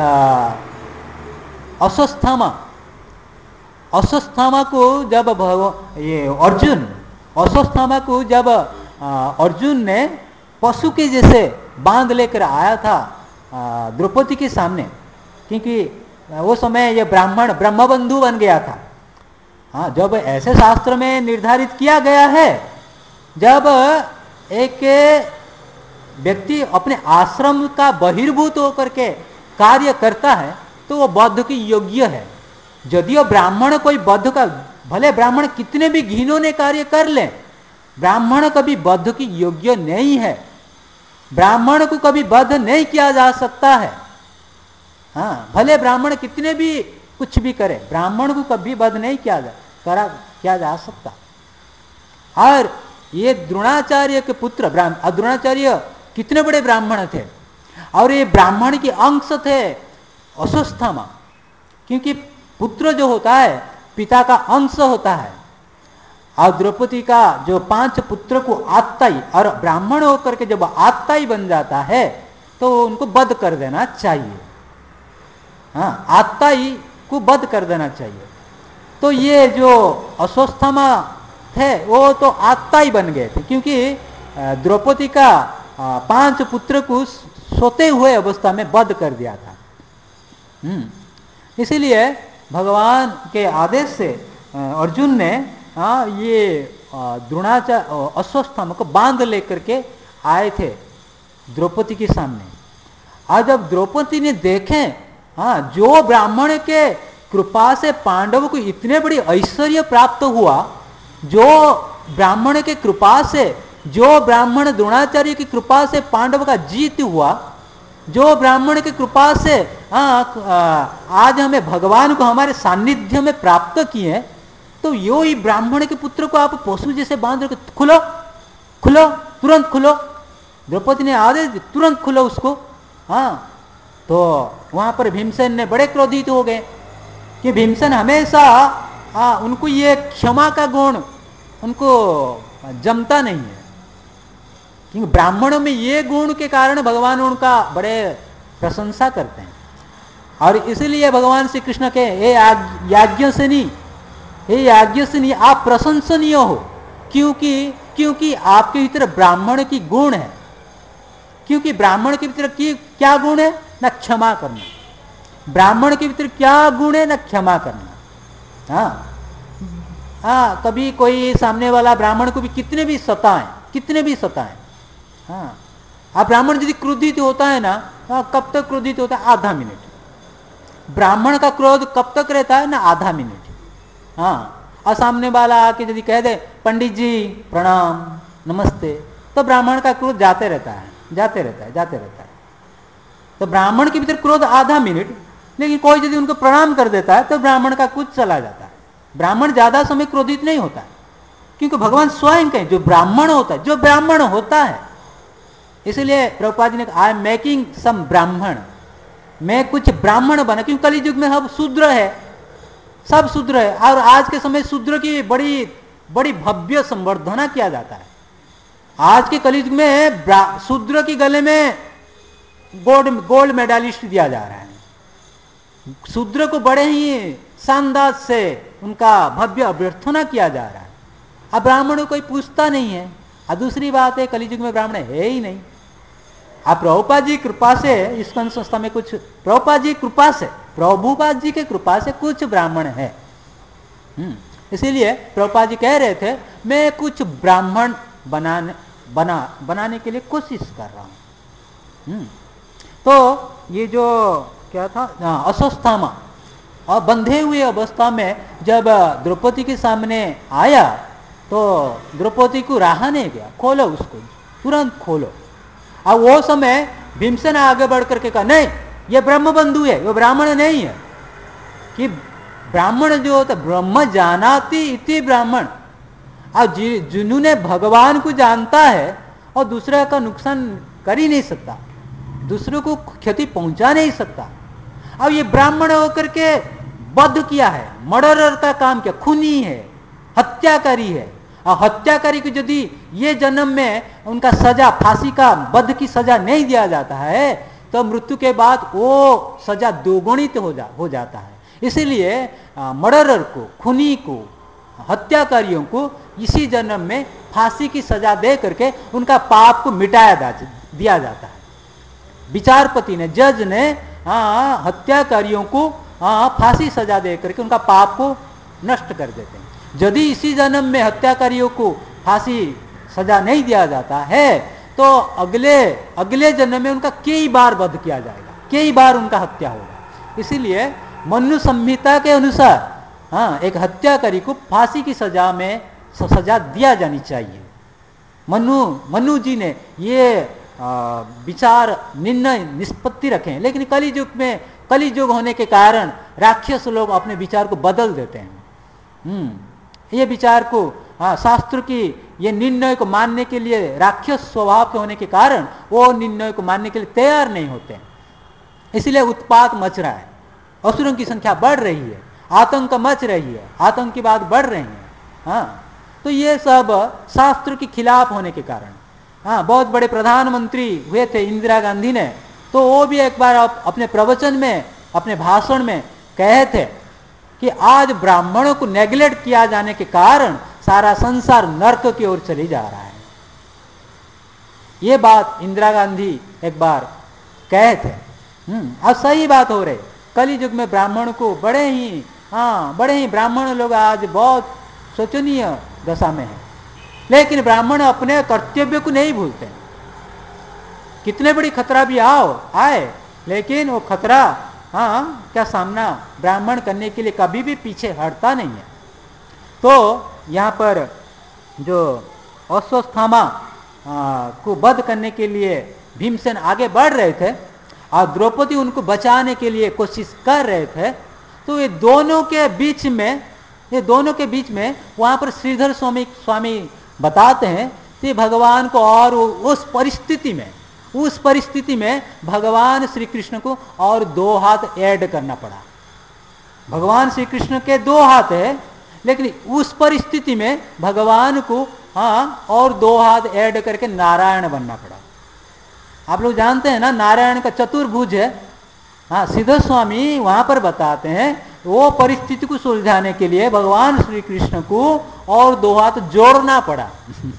अश्वत्थामा अश्वत्थामा को जब ये अर्जुन अश्वत्थामा को जब अर्जुन ने पशु के जैसे बांध लेकर आया था द्रौपदी के सामने, क्योंकि वो समय ये ब्राह्मण ब्रह्मबंधु बन गया था। हाँ, जब ऐसे शास्त्र में निर्धारित किया गया है, जब एक व्यक्ति अपने आश्रम का बहिर्भूत होकर के कार्य करता है तो वो बौद्ध की योग्य है। यदि वो ब्राह्मण कोई बौद्ध का, भले ब्राह्मण कितने भी घिनौने कार्य कर ले, ब्राह्मण कभी बौद्ध की योग्य नहीं है। ब्राह्मण को कभी बद्ध नहीं किया जा सकता है। हाँ, भले ब्राह्मण कितने भी कुछ भी करे, ब्राह्मण को कभी बद्ध नहीं किया जा करा किया जा सकता। और ये द्रोणाचार्य के पुत्र ब्राह्मण, द्रोणाचार्य कितने बड़े ब्राह्मण थे, और ये ब्राह्मण के अंश थे अश्वत्थामा, क्योंकि पुत्र जो होता है पिता का अंश होता है। और द्रौपदी का जो पांच पुत्र को आत्ताई, और ब्राह्मण होकर के जब आत्ताई बन जाता है तो उनको वध कर देना चाहिए। हाँ, आत्ताई को वध कर देना चाहिए। तो ये जो अश्वत्थामा थे वो तो आत्ताई बन गए थे, क्योंकि द्रौपदी का पांच पुत्र को सोते हुए अवस्था में वध कर दिया था। हम्म इसीलिए भगवान के आदेश से अर्जुन ने आ, ये द्रोणाचार्य अश्वत्थामा को बांध लेकर के आए थे द्रौपदी के सामने। आज जब द्रौपदी ने देखे, हाँ, जो ब्राह्मण के कृपा से पांडव को इतने बड़ी ऐश्वर्य प्राप्त हुआ, जो ब्राह्मण के कृपा से, जो ब्राह्मण द्रोणाचार्य की कृपा से पांडव का जीत हुआ, जो ब्राह्मण की कृपा से हाँ आज हमें भगवान को हमारे सानिध्य में प्राप्त किए, तो यो ही ब्राह्मण के पुत्र को आप पशु जैसे बांध रखे, खुलो खुलो तुरंत खुलो। द्रौपदी ने आदेश दिया, तुरंत खुलो उसको। हाँ, तो वहां पर भीमसेन ने बड़े क्रोधित हो गए कि भीमसेन हमेशा हाँ उनको ये क्षमा का गुण उनको जमता नहीं है, क्योंकि ब्राह्मणों में ये गुण के कारण भगवान उनका बड़े प्रशंसा करते हैं। और इसलिए भगवान श्री कृष्ण के हे याज्ञसेनी, हे याज्ञसेनी आप प्रशंसनीय हो, क्योंकि क्योंकि आपके भीतर ब्राह्मण की गुण है। क्योंकि ब्राह्मण के भीतर की क्या गुण है? न क्षमा करना। ब्राह्मण के भीतर क्या गुण है? न क्षमा करना। हाँ हाँ, कभी कोई सामने वाला ब्राह्मण को भी कितने भी सताएं, कितने भी सताएं, हाँ, अब ब्राह्मण यदि क्रोधित होता है ना, हाँ, कब तक क्रोधित होता है? आधा मिनट। ब्राह्मण का क्रोध कब तक रहता है ना? आधा मिनट। हाँ, और सामने वाला आके यदि कह दे पंडित जी प्रणाम नमस्ते, तो ब्राह्मण का क्रोध जाते रहता है, जाते रहता है, जाते रहता है। तो ब्राह्मण के भीतर क्रोध आधा मिनट, लेकिन कोई यदि उनको प्रणाम कर देता है तो ब्राह्मण का कुछ चला जाता है। ब्राह्मण ज्यादा समय क्रोधित नहीं होता है, क्योंकि भगवान स्वयं कहें जो ब्राह्मण होता है, जो ब्राह्मण होता है। इसलिए प्रभुपाद जी ने आई एम मेकिंग सम ब्राह्मण, मैं कुछ ब्राह्मण बना, क्योंकि कली युग में सब शूद्र है, सब शूद्र है। और आज के समय शूद्र की बड़ी बड़ी भव्य संवर्धना किया जाता है। आज के कलयुग में शूद्र की गले में गोल्ड गोल्ड मेडलिस्ट दिया जा रहा है। शूद्र को बड़े ही शानदार से उनका भव्य अभ्यर्थना किया जा रहा है। अब ब्राह्मण को कोई पूछता नहीं है। और दूसरी बात है, कलयुग में ब्राह्मण है ही नहीं। अब प्रभुपाद जी कृपा से इस संस्था में कुछ, प्रभुपाद जी कृपा से, प्रभुपाद जी के कृपा से कुछ ब्राह्मण है। इसीलिए प्रभुपाद जी कह रहे थे मैं कुछ ब्राह्मण बनाने बना बनाने के लिए कोशिश कर रहा हूं। तो ये जो क्या था, अश्वत्थामा और बंधे हुए अवस्था में जब द्रौपदी के सामने आया तो द्रौपदी को रहा नहीं गया, खोलो उसको, तुरंत खोलो। और वो समय भीमसेन आगे बढ़ करके कहा नहीं ये ब्रह्म बंधु है, वो ब्राह्मण नहीं है। कि ब्राह्मण जो होता ब्रह्म जानाति इति ब्राह्मण, और जिन्होंने भगवान को जानता है और दूसरे का नुकसान कर ही नहीं सकता, दूसरों को क्षति पहुंचा नहीं सकता। अब ये ब्राह्मण होकर के वध किया है, मर्डरर का काम किया, खूनी है, हत्याकारी है। और हत्याकारी को यदि ये जन्म में उनका सजा, फांसी का वध की सजा नहीं दिया जाता है तो मृत्यु के बाद वो सजा दोगुणित हो जा हो जाता है। इसीलिए मर्डरर को, खूनी को, हत्याकारियों को इसी जन्म में फांसी की सजा दे करके उनका पाप को मिटाया दिया जाता है। विचारपति ने, जज ने हाँ हत्याकारियों को हाँ फांसी सजा दे करके उनका पाप को नष्ट कर देते हैं। यदि इसी जन्म में हत्याकारियों को फांसी सजा नहीं दिया जाता है तो अगले अगले जन्म में उनका कई बार वध किया जाएगा, कई बार उनका हत्या होगा। इसीलिए मनु संहिता के अनुसार हाँ एक हत्याकारी को फांसी की सजा में सजा दिया जानी चाहिए। मनु मनु जी ने ये विचार निर्णय निष्पत्ति रखे हैं, लेकिन कली युग में कली युग होने के कारण राक्षस लोग अपने विचार को बदल देते हैं। हम्म ये विचार को हाँ शास्त्र की ये निर्णय को मानने के लिए राक्षस स्वभाव के होने के कारण वो निर्णय को मानने के लिए तैयार नहीं होते हैं। इसलिए उत्पात मच रहा है, असुरों की संख्या बढ़ रही है, आतंक मच रही है, आतंक की बात बढ़ रही है। हाँ तो तो ये सब शास्त्र के खिलाफ होने के कारण, हाँ, बहुत बड़े प्रधानमंत्री हुए थे इंदिरा गांधी ने, तो वो भी एक बार अपने प्रवचन में, अपने भाषण में कहे थे कि आज ब्राह्मणों को नेग्लेक्ट किया जाने के कारण सारा संसार नरक की ओर चली जा रहा है। ये बात इंदिरा गांधी एक बार कहे थे। हम्म अब सही बात हो रही, कली युग में ब्राह्मण को बड़े ही, हाँ, बड़े ही ब्राह्मण लोग आज बहुत शोचनीय दशा में है, लेकिन ब्राह्मण अपने कर्तव्य को नहीं भूलते। कितने बड़ी खतरा भी आओ आए, लेकिन वो खतरा, हाँ, क्या सामना ब्राह्मण करने के लिए कभी भी पीछे हटता नहीं है। तो यहाँ पर जो अश्वत्थामा को वध करने के लिए भीमसेन आगे बढ़ रहे थे और द्रौपदी उनको बचाने के लिए कोशिश कर रहे थे, तो ये दोनों के बीच में ये दोनों के बीच में वहाँ पर श्रीधर स्वामी स्वामी बताते हैं कि भगवान को और उस परिस्थिति में उस परिस्थिति में भगवान श्री कृष्ण को और दो हाथ ऐड करना पड़ा। भगवान श्री कृष्ण के दो हाथ है, लेकिन उस परिस्थिति में भगवान को, हाँ, और दो हाथ ऐड करके नारायण बनना पड़ा। आप लोग जानते हैं ना, नारायण का चतुर्भुज है। हाँ, सिद्ध स्वामी वहां पर बताते हैं वो परिस्थिति को सुलझाने के लिए भगवान श्री कृष्ण को और दो हाथ जोड़ना पड़ा।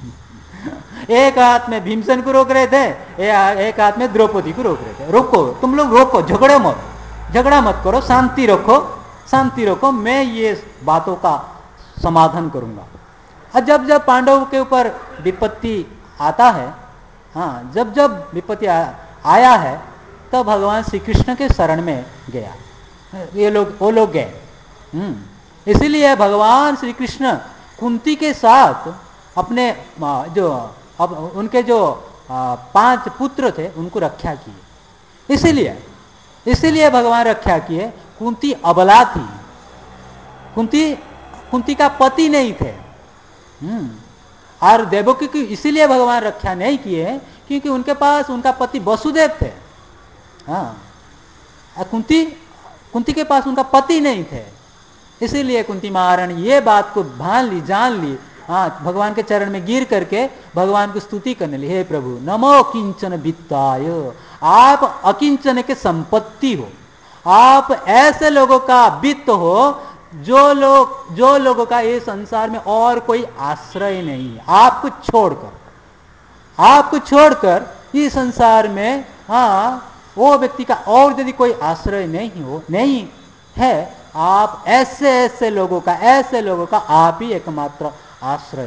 एक हाथ में भीमसेन को रोक रहे थे, एक हाथ में द्रौपदी को रोक रहे थे। रोको, तुम लोग रोको, झगड़े मत, झगड़ा मत करो, शांति रखो, शांति रखो, मैं ये बातों का समाधान करूंगा। और जब जब पांडवों के ऊपर विपत्ति आता है, हाँ, जब जब विपत्ति आया है, तब तो भगवान श्री कृष्ण के शरण में गया, ये लोग वो लोग गए। हम्म इसीलिए भगवान श्री कृष्ण कुंती के साथ अपने जो अब उनके जो पांच पुत्र थे उनको रक्षा किए। इसीलिए इसीलिए भगवान रक्षा किए। कुंती अबला थी, कुंती कुंती का पति नहीं थे। हम्म और देवकी की इसीलिए भगवान रक्षा नहीं किए क्योंकि उनके पास उनका पति वसुदेव थे। हाँ, कुंती कुंती के पास उनका पति नहीं थे, इसीलिए कुंती महारानी ये बात को भान ली, जान ली। हाँ, भगवान के चरण में गिर करके भगवान को स्तुति करने लगी, हे प्रभु नमो किंचन वित्ताय, आप अकिंचन के संपत्ति हो, आप ऐसे लोगों का वित्त हो जो लोग जो लोगों का ये संसार में और कोई आश्रय नहीं है। आपको छोड़कर आपको छोड़कर इस संसार में, हाँ, वो व्यक्ति का और यदि कोई आश्रय नहीं हो नहीं है, आप ऐसे ऐसे लोगों का ऐसे लोगों का आप ही एकमात्र आश्रय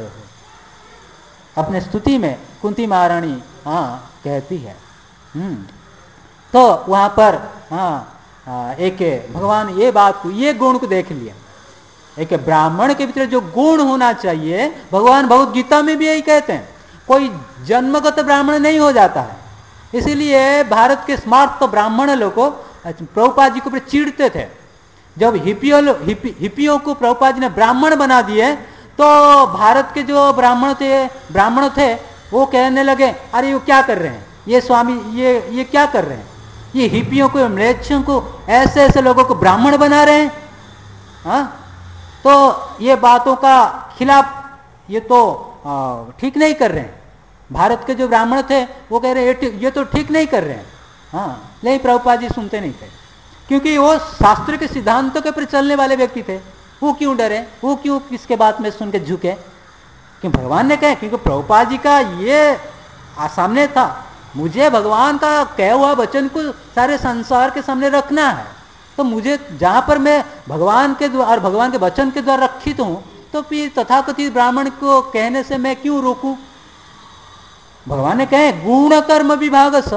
हो। अपने स्तुति में कुंती महारानी, हाँ, कहती है। हम्म तो वहां पर, हाँ, एक भगवान ये बात को, ये गुण को देख लिया। एक ब्राह्मण के भीतर जो गुण होना चाहिए, भगवान भगवत गीता में भी यही कहते हैं, कोई जन्मगत ब्राह्मण नहीं हो जाता है। इसीलिए भारत के स्मार्ट तो ब्राह्मण लोगों प्रभुपाद जी को चिढ़ते थे। जब हिपियों हिपी, हिपियों को प्रभुपाद जी ने ब्राह्मण बना दिए, तो भारत के जो ब्राह्मण थे ब्राह्मण थे वो कहने लगे, अरे वो क्या कर रहे हैं, ये स्वामी ये ये क्या कर रहे हैं, ये हिपियों को, म्लेच्छों को, ऐसे ऐसे लोगों को ब्राह्मण बना रहे हैं। हाँ, तो ये बातों का खिलाफ, ये तो ठीक नहीं कर रहे हैं। भारत के जो ब्राह्मण थे वो कह रहे हैं ये तो ठीक नहीं कर रहे हैं। हाँ, लेकिन प्रभुपाद जी सुनते नहीं थे, क्योंकि वो शास्त्र के सिद्धांतों के पर चलने वाले व्यक्ति थे। वो क्यों डरे, वो क्यों किसके बात में सुन के झुके? क्यों भगवान ने कहा, क्योंकि प्रभुपाद जी का ये सामने था, मुझे भगवान का कहा हुआ वचन को सारे संसार के सामने रखना है। तो मुझे जहां पर मैं भगवान के द्वारा और भगवान के वचन के द्वारा रक्षित हूं, तो फिर तथाकथित ब्राह्मण को कहने से मैं क्यों रोकूं? भगवान ने कहे गुण कर्म विभाग स,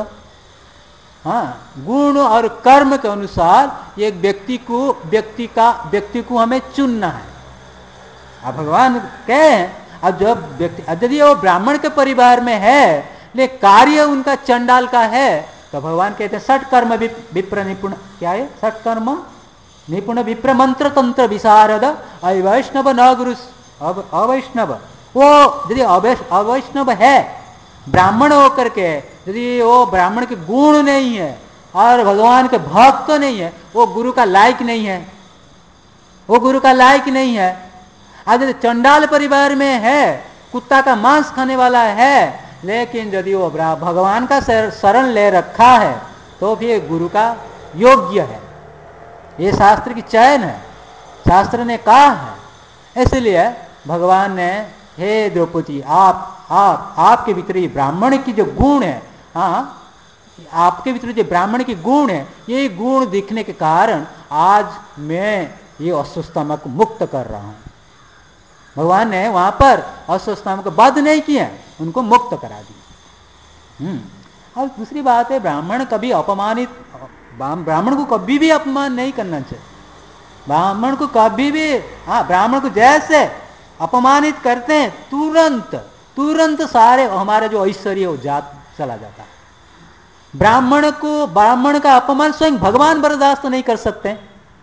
हाँ, गुण और कर्म के अनुसार एक व्यक्ति को व्यक्ति का व्यक्ति को हमें चुनना है। अब भगवान कहे, अब जब व्यक्ति यदि वो ब्राह्मण के परिवार में है, ले कार्य उनका चंडाल का है, तो भगवान कहते हैं सठ कर्म विप्र निपुण, क्या है सठ कर्म निपुण विप्र मंत्र तंत्र विशारद अवैष्णव न गुरु अवैष्णव। वो यदि अवैष्णव है, ब्राह्मण होकर के यदि वो ब्राह्मण के गुण नहीं है और भगवान के भक्त तो नहीं है, वो गुरु का लायक नहीं है, वो गुरु का लायक नहीं है। आज यदि चंडाल परिवार में है, कुत्ता का मांस खाने वाला है, लेकिन यदि वो भगवान का शरण ले रखा है तो फिर गुरु का योग्य है। ये शास्त्र की चयन है, शास्त्र ने कहा है। इसलिए भगवान ने, हे द्रौपदी, आप आप आपके भीतर ये ब्राह्मण की जो गुण है, हाँ, आपके भीतर जो ब्राह्मण की गुण है, ये गुण दिखने के कारण आज मैं ये अस्वस्थामा को मुक्त कर रहा हूं। भगवान ने वहां पर अस्वस्थामा को बद्ध नहीं किया, उनको मुक्त करा दिया। हम्म और दूसरी बात है, ब्राह्मण कभी अपमानित, ब्राह्मण को कभी भी अपमान नहीं करना चाहिए। ब्राह्मण को कभी भी, हाँ, ब्राह्मण को जैसे अपमानित करते हैं, तुरंत तुरंत सारे हमारा जो ऐश्वर्य हो जा चला जाता है। ब्राह्मण को, ब्राह्मण का अपमान स्वयं भगवान बर्दाश्त नहीं कर सकते।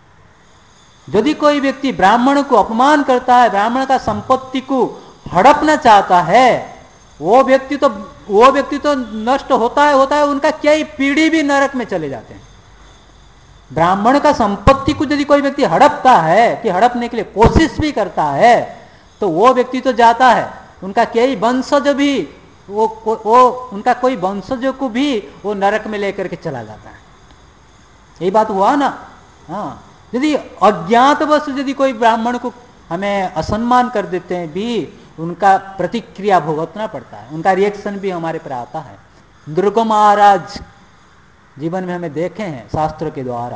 यदि कोई व्यक्ति ब्राह्मण को अपमान करता है, ब्राह्मण का संपत्ति को हड़पना चाहता है, वो व्यक्ति तो वो व्यक्ति तो नष्ट होता है होता है उनका कई पीढ़ी भी नरक में चले जाते हैं। ब्राह्मण का संपत्ति को यदि कोई व्यक्ति हड़पता है, कि हड़पने के लिए कोशिश भी करता है, तो वो व्यक्ति तो जाता है, उनका कई वंशज भी, वो वो उनका कोई वंशज को भी वो नरक में लेकर के चला जाता है। यही बात हुआ ना। हाँ, यदि अज्ञातवश यदि कोई ब्राह्मण को हमें असम्मान कर देते हैं भी, उनका प्रतिक्रिया भुगतना पड़ता है, उनका रिएक्शन भी हमारे पर आता है। दुर्गा महाराज जीवन में हमें देखे हैं शास्त्रों के द्वारा,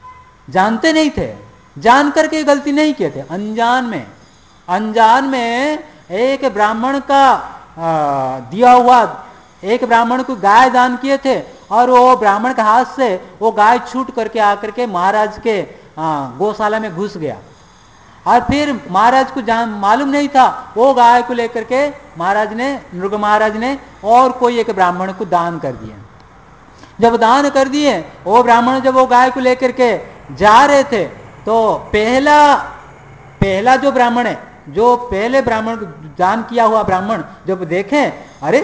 जानते नहीं थे, जान करके गलती नहीं किए थे, अनजान में अनजान में एक ब्राह्मण का आ, दिया हुआ, एक ब्राह्मण को गाय दान किए थे, और वो ब्राह्मण के हाथ से वो गाय छूट करके आकर के महाराज के गौशाला में घुस गया, और फिर महाराज को जान मालूम नहीं था, वो गाय को लेकर के महाराज ने, नृग महाराज ने और कोई एक ब्राह्मण को दान कर दिए। जब दान कर दिए, वो ब्राह्मण जब वो गाय को लेकर के जा रहे थे, तो पहला पहला जो ब्राह्मण है, जो पहले ब्राह्मण दान किया हुआ ब्राह्मण जब देखे, अरे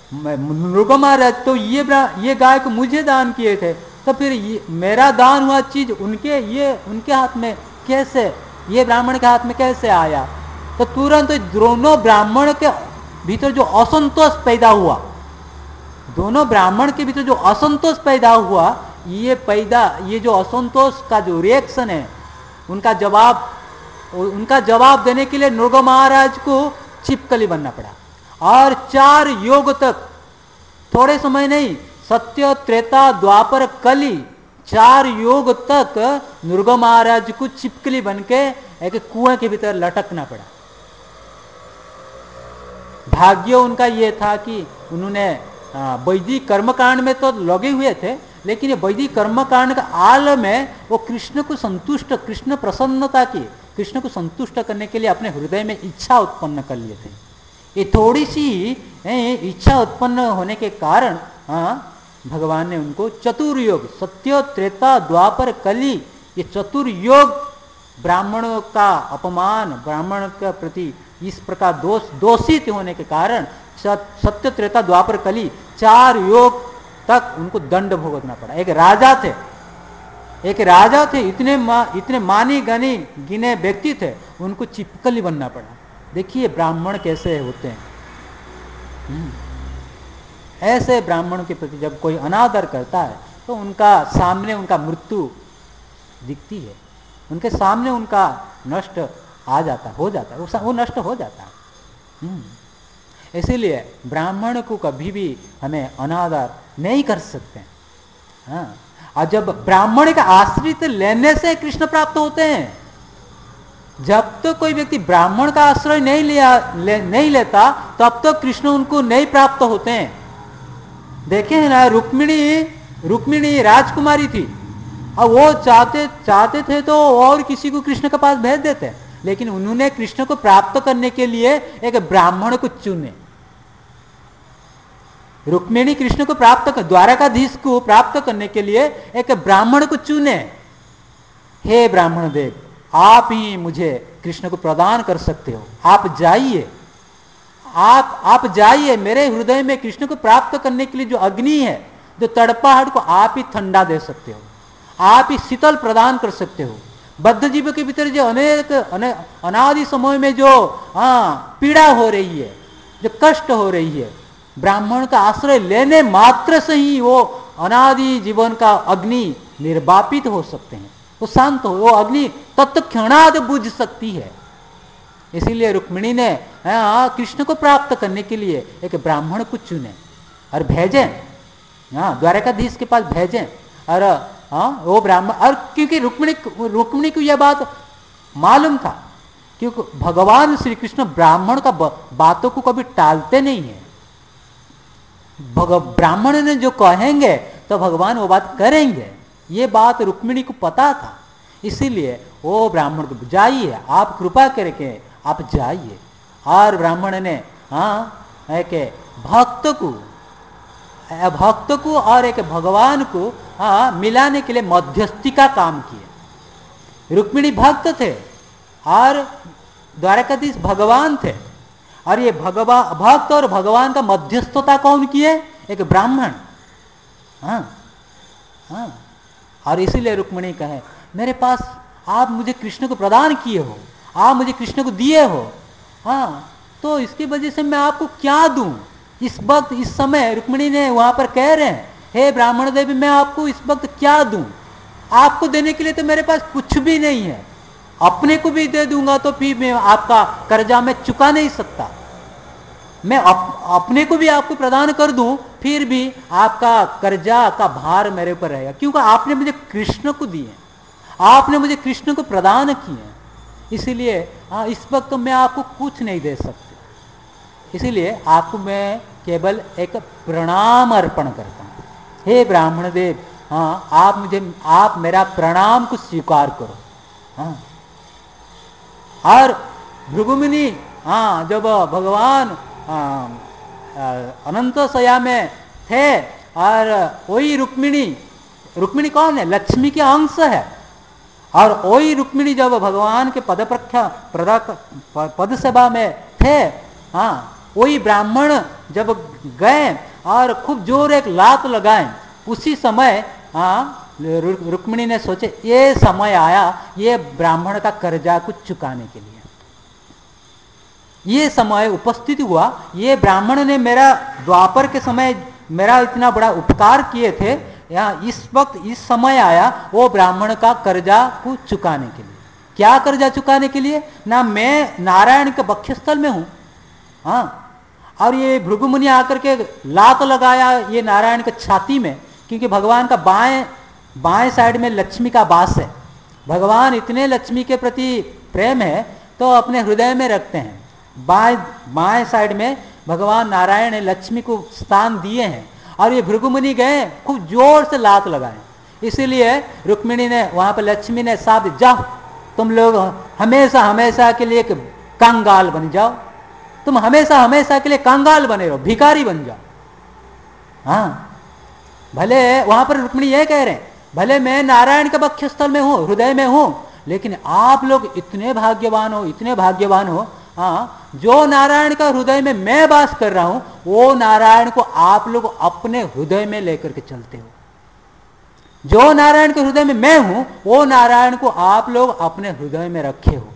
नृग महाराज तो ये ये गाय को मुझे दान किए थे, तो फिर ये मेरा दान हुआ चीज उनके ये उनके हाथ में कैसे, ये ब्राह्मण के हाथ में कैसे आया? तो तुरंत दोनों ब्राह्मण के भीतर जो असंतोष पैदा हुआ, दोनों ब्राह्मण के भीतर जो असंतोष पैदा हुआ, ये पैदा ये जो असंतोष का जो रिएक्शन है, उनका जवाब उनका जवाब देने के लिए नृग महाराज को छिपकली बनना पड़ा, और चार युग तक, थोड़े समय नहीं, सत्य त्रेता द्वापर कली, चार युग तक नृग महाराज को छिपकली बनके एक कुएं के भीतर लटकना पड़ा। भाग्य उनका ये था कि उन्होंने वैदिक कर्मकांड में तो लगे हुए थे, लेकिन ये वैदिक कर्मकांड का आल में वो कृष्ण को संतुष्ट, कृष्ण प्रसन्नता की, कृष्ण को संतुष्ट करने के लिए अपने हृदय में इच्छा उत्पन्न कर लिए थे। ये थोड़ी सी इच्छा उत्पन्न होने के कारण हाँ, भगवान ने उनको चतुर्योग, सत्य त्रेता द्वापर कली, ये चतुर्योग ब्राह्मणों का अपमान, ब्राह्मण के प्रति इस प्रकार दोष दोषित होने के कारण सत्य त्रेता द्वापर कली चार योग तक उनको दंड भुगतना पड़ा। एक राजा थे, एक राजा थे, इतने मा, इतने मानी गनी गिने व्यक्ति थे, उनको छिपकली बनना पड़ा। देखिए ब्राह्मण कैसे होते हैं। ऐसे ब्राह्मण के प्रति जब कोई अनादर करता है तो उनका सामने उनका मृत्यु दिखती है, उनके सामने उनका नष्ट आ जाता, हो जाता है, वो नष्ट हो जाता है। इसीलिए ब्राह्मण को कभी भी हमें अनादर नहीं कर सकते। हाँ, और जब ब्राह्मण का आश्रित लेने से कृष्ण प्राप्त होते हैं, जब तक तो कोई व्यक्ति ब्राह्मण का आश्रय नहीं लिया ले, नहीं लेता, तब तो कृष्ण उनको नहीं प्राप्त होते हैं। देखे हैं ना, रुक्मिणी रुक्मिणी राजकुमारी थी, और वो चाहते चाहते थे तो और किसी को कृष्ण के पास भेज देते, लेकिन उन्होंने कृष्ण को प्राप्त करने के लिए एक ब्राह्मण को चुने। रुक्मिणी कृष्ण को प्राप्त कर, द्वारकाधीश को प्राप्त करने के लिए एक ब्राह्मण को चुने। हे ब्राह्मण देव, आप ही मुझे कृष्ण को प्रदान कर सकते हो, आप जाइए, आप आप जाइए, मेरे हृदय में कृष्ण को प्राप्त करने के लिए जो अग्नि है, जो तड़पाहट को आप ही ठंडा दे सकते हो, आप ही शीतल प्रदान कर सकते हो। बद्ध जीव के भीतर जो अनेक अनादि समय में जो हाँ पीड़ा हो रही है, जो कष्ट हो रही है, ब्राह्मण का आश्रय लेने मात्र से ही वो अनादि जीवन का अग्नि निर्वापित हो सकते हैं, वो शांत हो, वो अग्नि तत्क्षणात बुझ सकती है। इसीलिए रुक्मिणी ने हाँ कृष्ण को प्राप्त करने के लिए एक ब्राह्मण को चुने और भेजे, हाँ द्वारकाधीश के पास भेजे। और हाँ वो ब्राह्मण, और क्योंकि रुक्मिणी रुक्मिणी को यह बात मालूम था, क्योंकि भगवान श्री कृष्ण ब्राह्मण का बातों को कभी टालते नहीं है। ब्राह्मण ने जो कहेंगे तो भगवान वो बात करेंगे, ये बात रुक्मिणी को पता था। इसीलिए वो ब्राह्मण को जाइए, आप कृपा करके आप जाइए। और ब्राह्मण ने हाँ एक भक्त को भक्त को और एक भगवान को हाँ मिलाने के लिए मध्यस्थी का काम किया। रुक्मिणी भक्त थे और द्वारकाधीश भगवान थे, और ये भगवान भक्त और भगवान का मध्यस्थता कौन किए? एक ब्राह्मण। हाँ हाँ और इसीलिए रुक्मिणी कहे, मेरे पास आप मुझे कृष्ण को प्रदान किए हो, आप मुझे कृष्ण को दिए हो, हाँ तो इसकी वजह से मैं आपको क्या दूं? इस वक्त इस समय रुक्मिणी ने वहां पर कह रहे हैं, हे ब्राह्मण देवी मैं आपको इस वक्त क्या दूं? आपको देने के लिए तो मेरे पास कुछ भी नहीं है, अपने को भी दे दूंगा तो फिर मैं आपका कर्जा मैं चुका नहीं सकता। मैं अप, अपने को भी आपको प्रदान कर दूं फिर भी आपका कर्जा का भार मेरे ऊपर रहेगा, क्योंकि आपने मुझे कृष्ण को दिए, आपने मुझे कृष्ण को प्रदान किए। इसीलिए हाँ इस वक्त तो मैं आपको कुछ नहीं दे सकती, इसीलिए आपको मैं केवल एक प्रणाम अर्पण करता हूँ। हे ब्राह्मण देव, हाँ आप मुझे आप मेरा प्रणाम को स्वीकार करो। हाँ और भृगुमुनि हाँ जब भगवान अनंत शया में थे और वही रुक्मिणी, रुक्मिणी कौन है? लक्ष्मी के अंश है। और वही रुक्मिणी जब भगवान के पद प्रख्या पद सभा में थे, हाँ वही ब्राह्मण जब गए और खूब जोर एक लात लगाए, उसी समय हाँ रुक्मिणी ने सोचे ये समय आया ये ब्राह्मण का कर्जा को चुकाने के लिए, ये समय उपस्थित हुआ। ये ब्राह्मण ने मेरा द्वापर के समय मेरा इतना बड़ा उपकार किए थे, यहाँ इस वक्त इस समय आया वो ब्राह्मण का कर्जा को चुकाने के लिए। क्या कर्जा चुकाने के लिए? ना मैं नारायण के वक्षस्थल में हूं, हाँ और ये भृगुमुनि आकर के लात लगाया ये नारायण के छाती में, क्योंकि भगवान का बाएं बाएं साइड में लक्ष्मी का वास है। भगवान इतने लक्ष्मी के प्रति प्रेम है तो अपने हृदय में रखते हैं। बाएं बाएं साइड में भगवान नारायण ने लक्ष्मी को स्थान दिए हैं, और ये भृगुमुनि गए खूब जोर से लात लगाए। इसीलिए रुक्मिणी ने वहां पर लक्ष्मी ने साथ, जाओ तुम लोग हमेशा हमेशा के लिए कंगाल बन जाओ, तुम हमेशा हमेशा के लिए कंगाल बने रहो, भिखारी बन जाओ। हाँ भले वहां पर रुक्मिणी यह कह रहे हैं, भले मैं नारायण के वक्षस्थल में हूं, हृदय में हूं, लेकिन आप लोग इतने भाग्यवान हो, इतने भाग्यवान हो, हाँ जो नारायण का हृदय में मैं वास कर रहा हूं वो नारायण को आप लोग अपने हृदय में लेकर के चलते हो। जो नारायण के हृदय में मैं हूं वो नारायण को आप लोग अपने हृदय में रखे हो।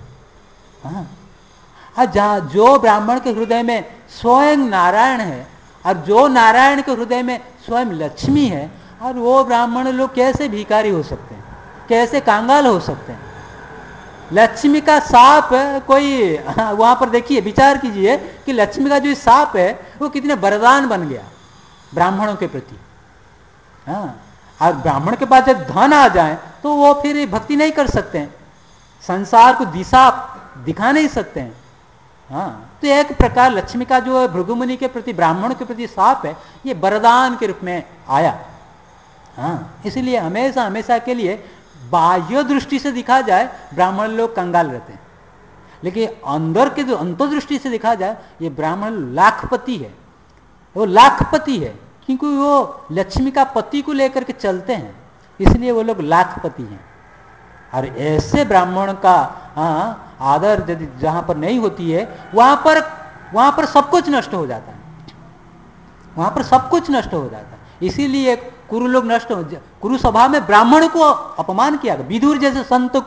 हाँ जहां जो ब्राह्मण के हृदय में स्वयं नारायण है और जो नारायण के हृदय में स्वयं लक्ष्मी है, और वो ब्राह्मण लोग कैसे भिखारी हो सकते हैं, कैसे कांगाल हो सकते हैं? लक्ष्मी का साप कोई वहां पर देखिए, विचार कीजिए कि लक्ष्मी का जो साप है वो कितने वरदान बन गया ब्राह्मणों के प्रति। हाँ और ब्राह्मण के पास जब धन आ जाए तो वो फिर भक्ति नहीं कर सकते हैं, संसार को दिशा दिखा नहीं सकते हैं। हाँ तो एक प्रकार लक्ष्मी का जो भृगुमुनि के प्रति ब्राह्मण के प्रति साप है ये वरदान के रूप में आया। हाँ इसलिए हमेशा हमेशा के लिए बाह्य दृष्टि से दिखा जाए ब्राह्मण लोग कंगाल रहते हैं, लेकिन अंदर के जो अंतर्दृष्टि से देखा जाए ये ब्राह्मण लाखपति है, वो लाखपति है क्योंकि वो लक्ष्मी का पति को लेकर के चलते हैं, इसलिए वो लोग लाखपति हैं। और ऐसे ब्राह्मण का हाँ आदर यदि जहां पर नहीं होती है वहां पर वहां पर सब कुछ नष्ट हो जाता है, वहां पर सब कुछ नष्ट हो जाता है। इसीलिए कुरु लोग नष्ट हो, कुरु सभा में ब्राह्मण को अपमान किया, विदुर जैसे संत को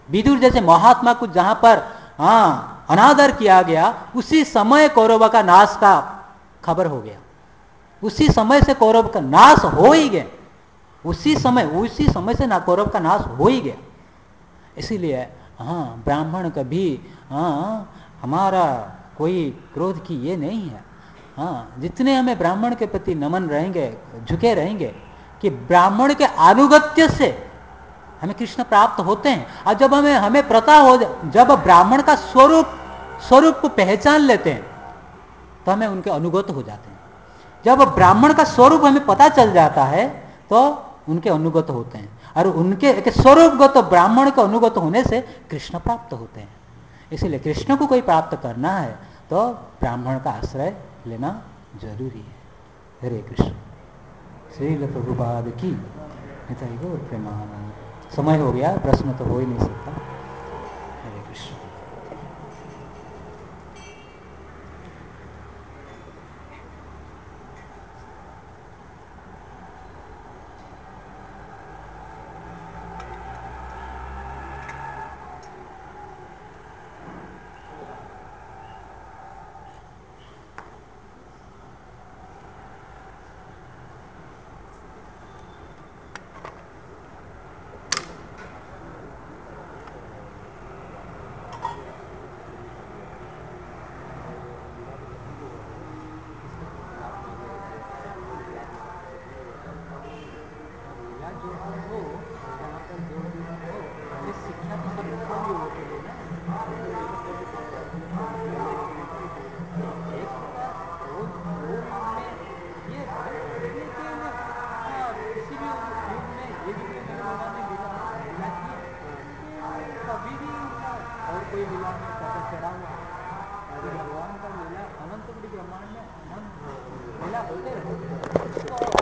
विदुर जैसे महात्मा को जहां पर हाँ अनादर किया गया, उसी समय कौरव का नाश का खबर हो गया। उसी समय से कौरव का नाश हो ही गया। उसी समय उसी समय से ना कौरव का नाश हो ही गया। इसीलिए हाँ ब्राह्मण कभी हाँ हमारा कोई क्रोध की ये नहीं है। हाँ जितने हमें ब्राह्मण के प्रति नमन रहेंगे, झुके रहेंगे कि ब्राह्मण के अनुगत्य से हमें कृष्ण प्राप्त होते हैं। और जब हमें हमें पता हो, जब ब्राह्मण का स्वरूप स्वरूप को पहचान लेते हैं तो हमें उनके अनुगत हो जाते हैं। जब ब्राह्मण का स्वरूप हमें पता चल जाता है तो उनके अनुगत होते हैं, और उनके स्वरूपगत ब्राह्मण के अनुगत होने से कृष्ण प्राप्त होते हैं। इसलिए कृष्ण को कोई प्राप्त करना है तो ब्राह्मण का आश्रय लेना जरूरी है। हरे कृष्ण। श्रील प्रभुपाद की निताई गौर प्रेमानंद। समय हो गया, प्रश्न तो हो ही नहीं सकता। हरे कृष्ण। भगवान का लीला अनंत बड़ी ब्रह्मांड में अनंत लीला होते रहते।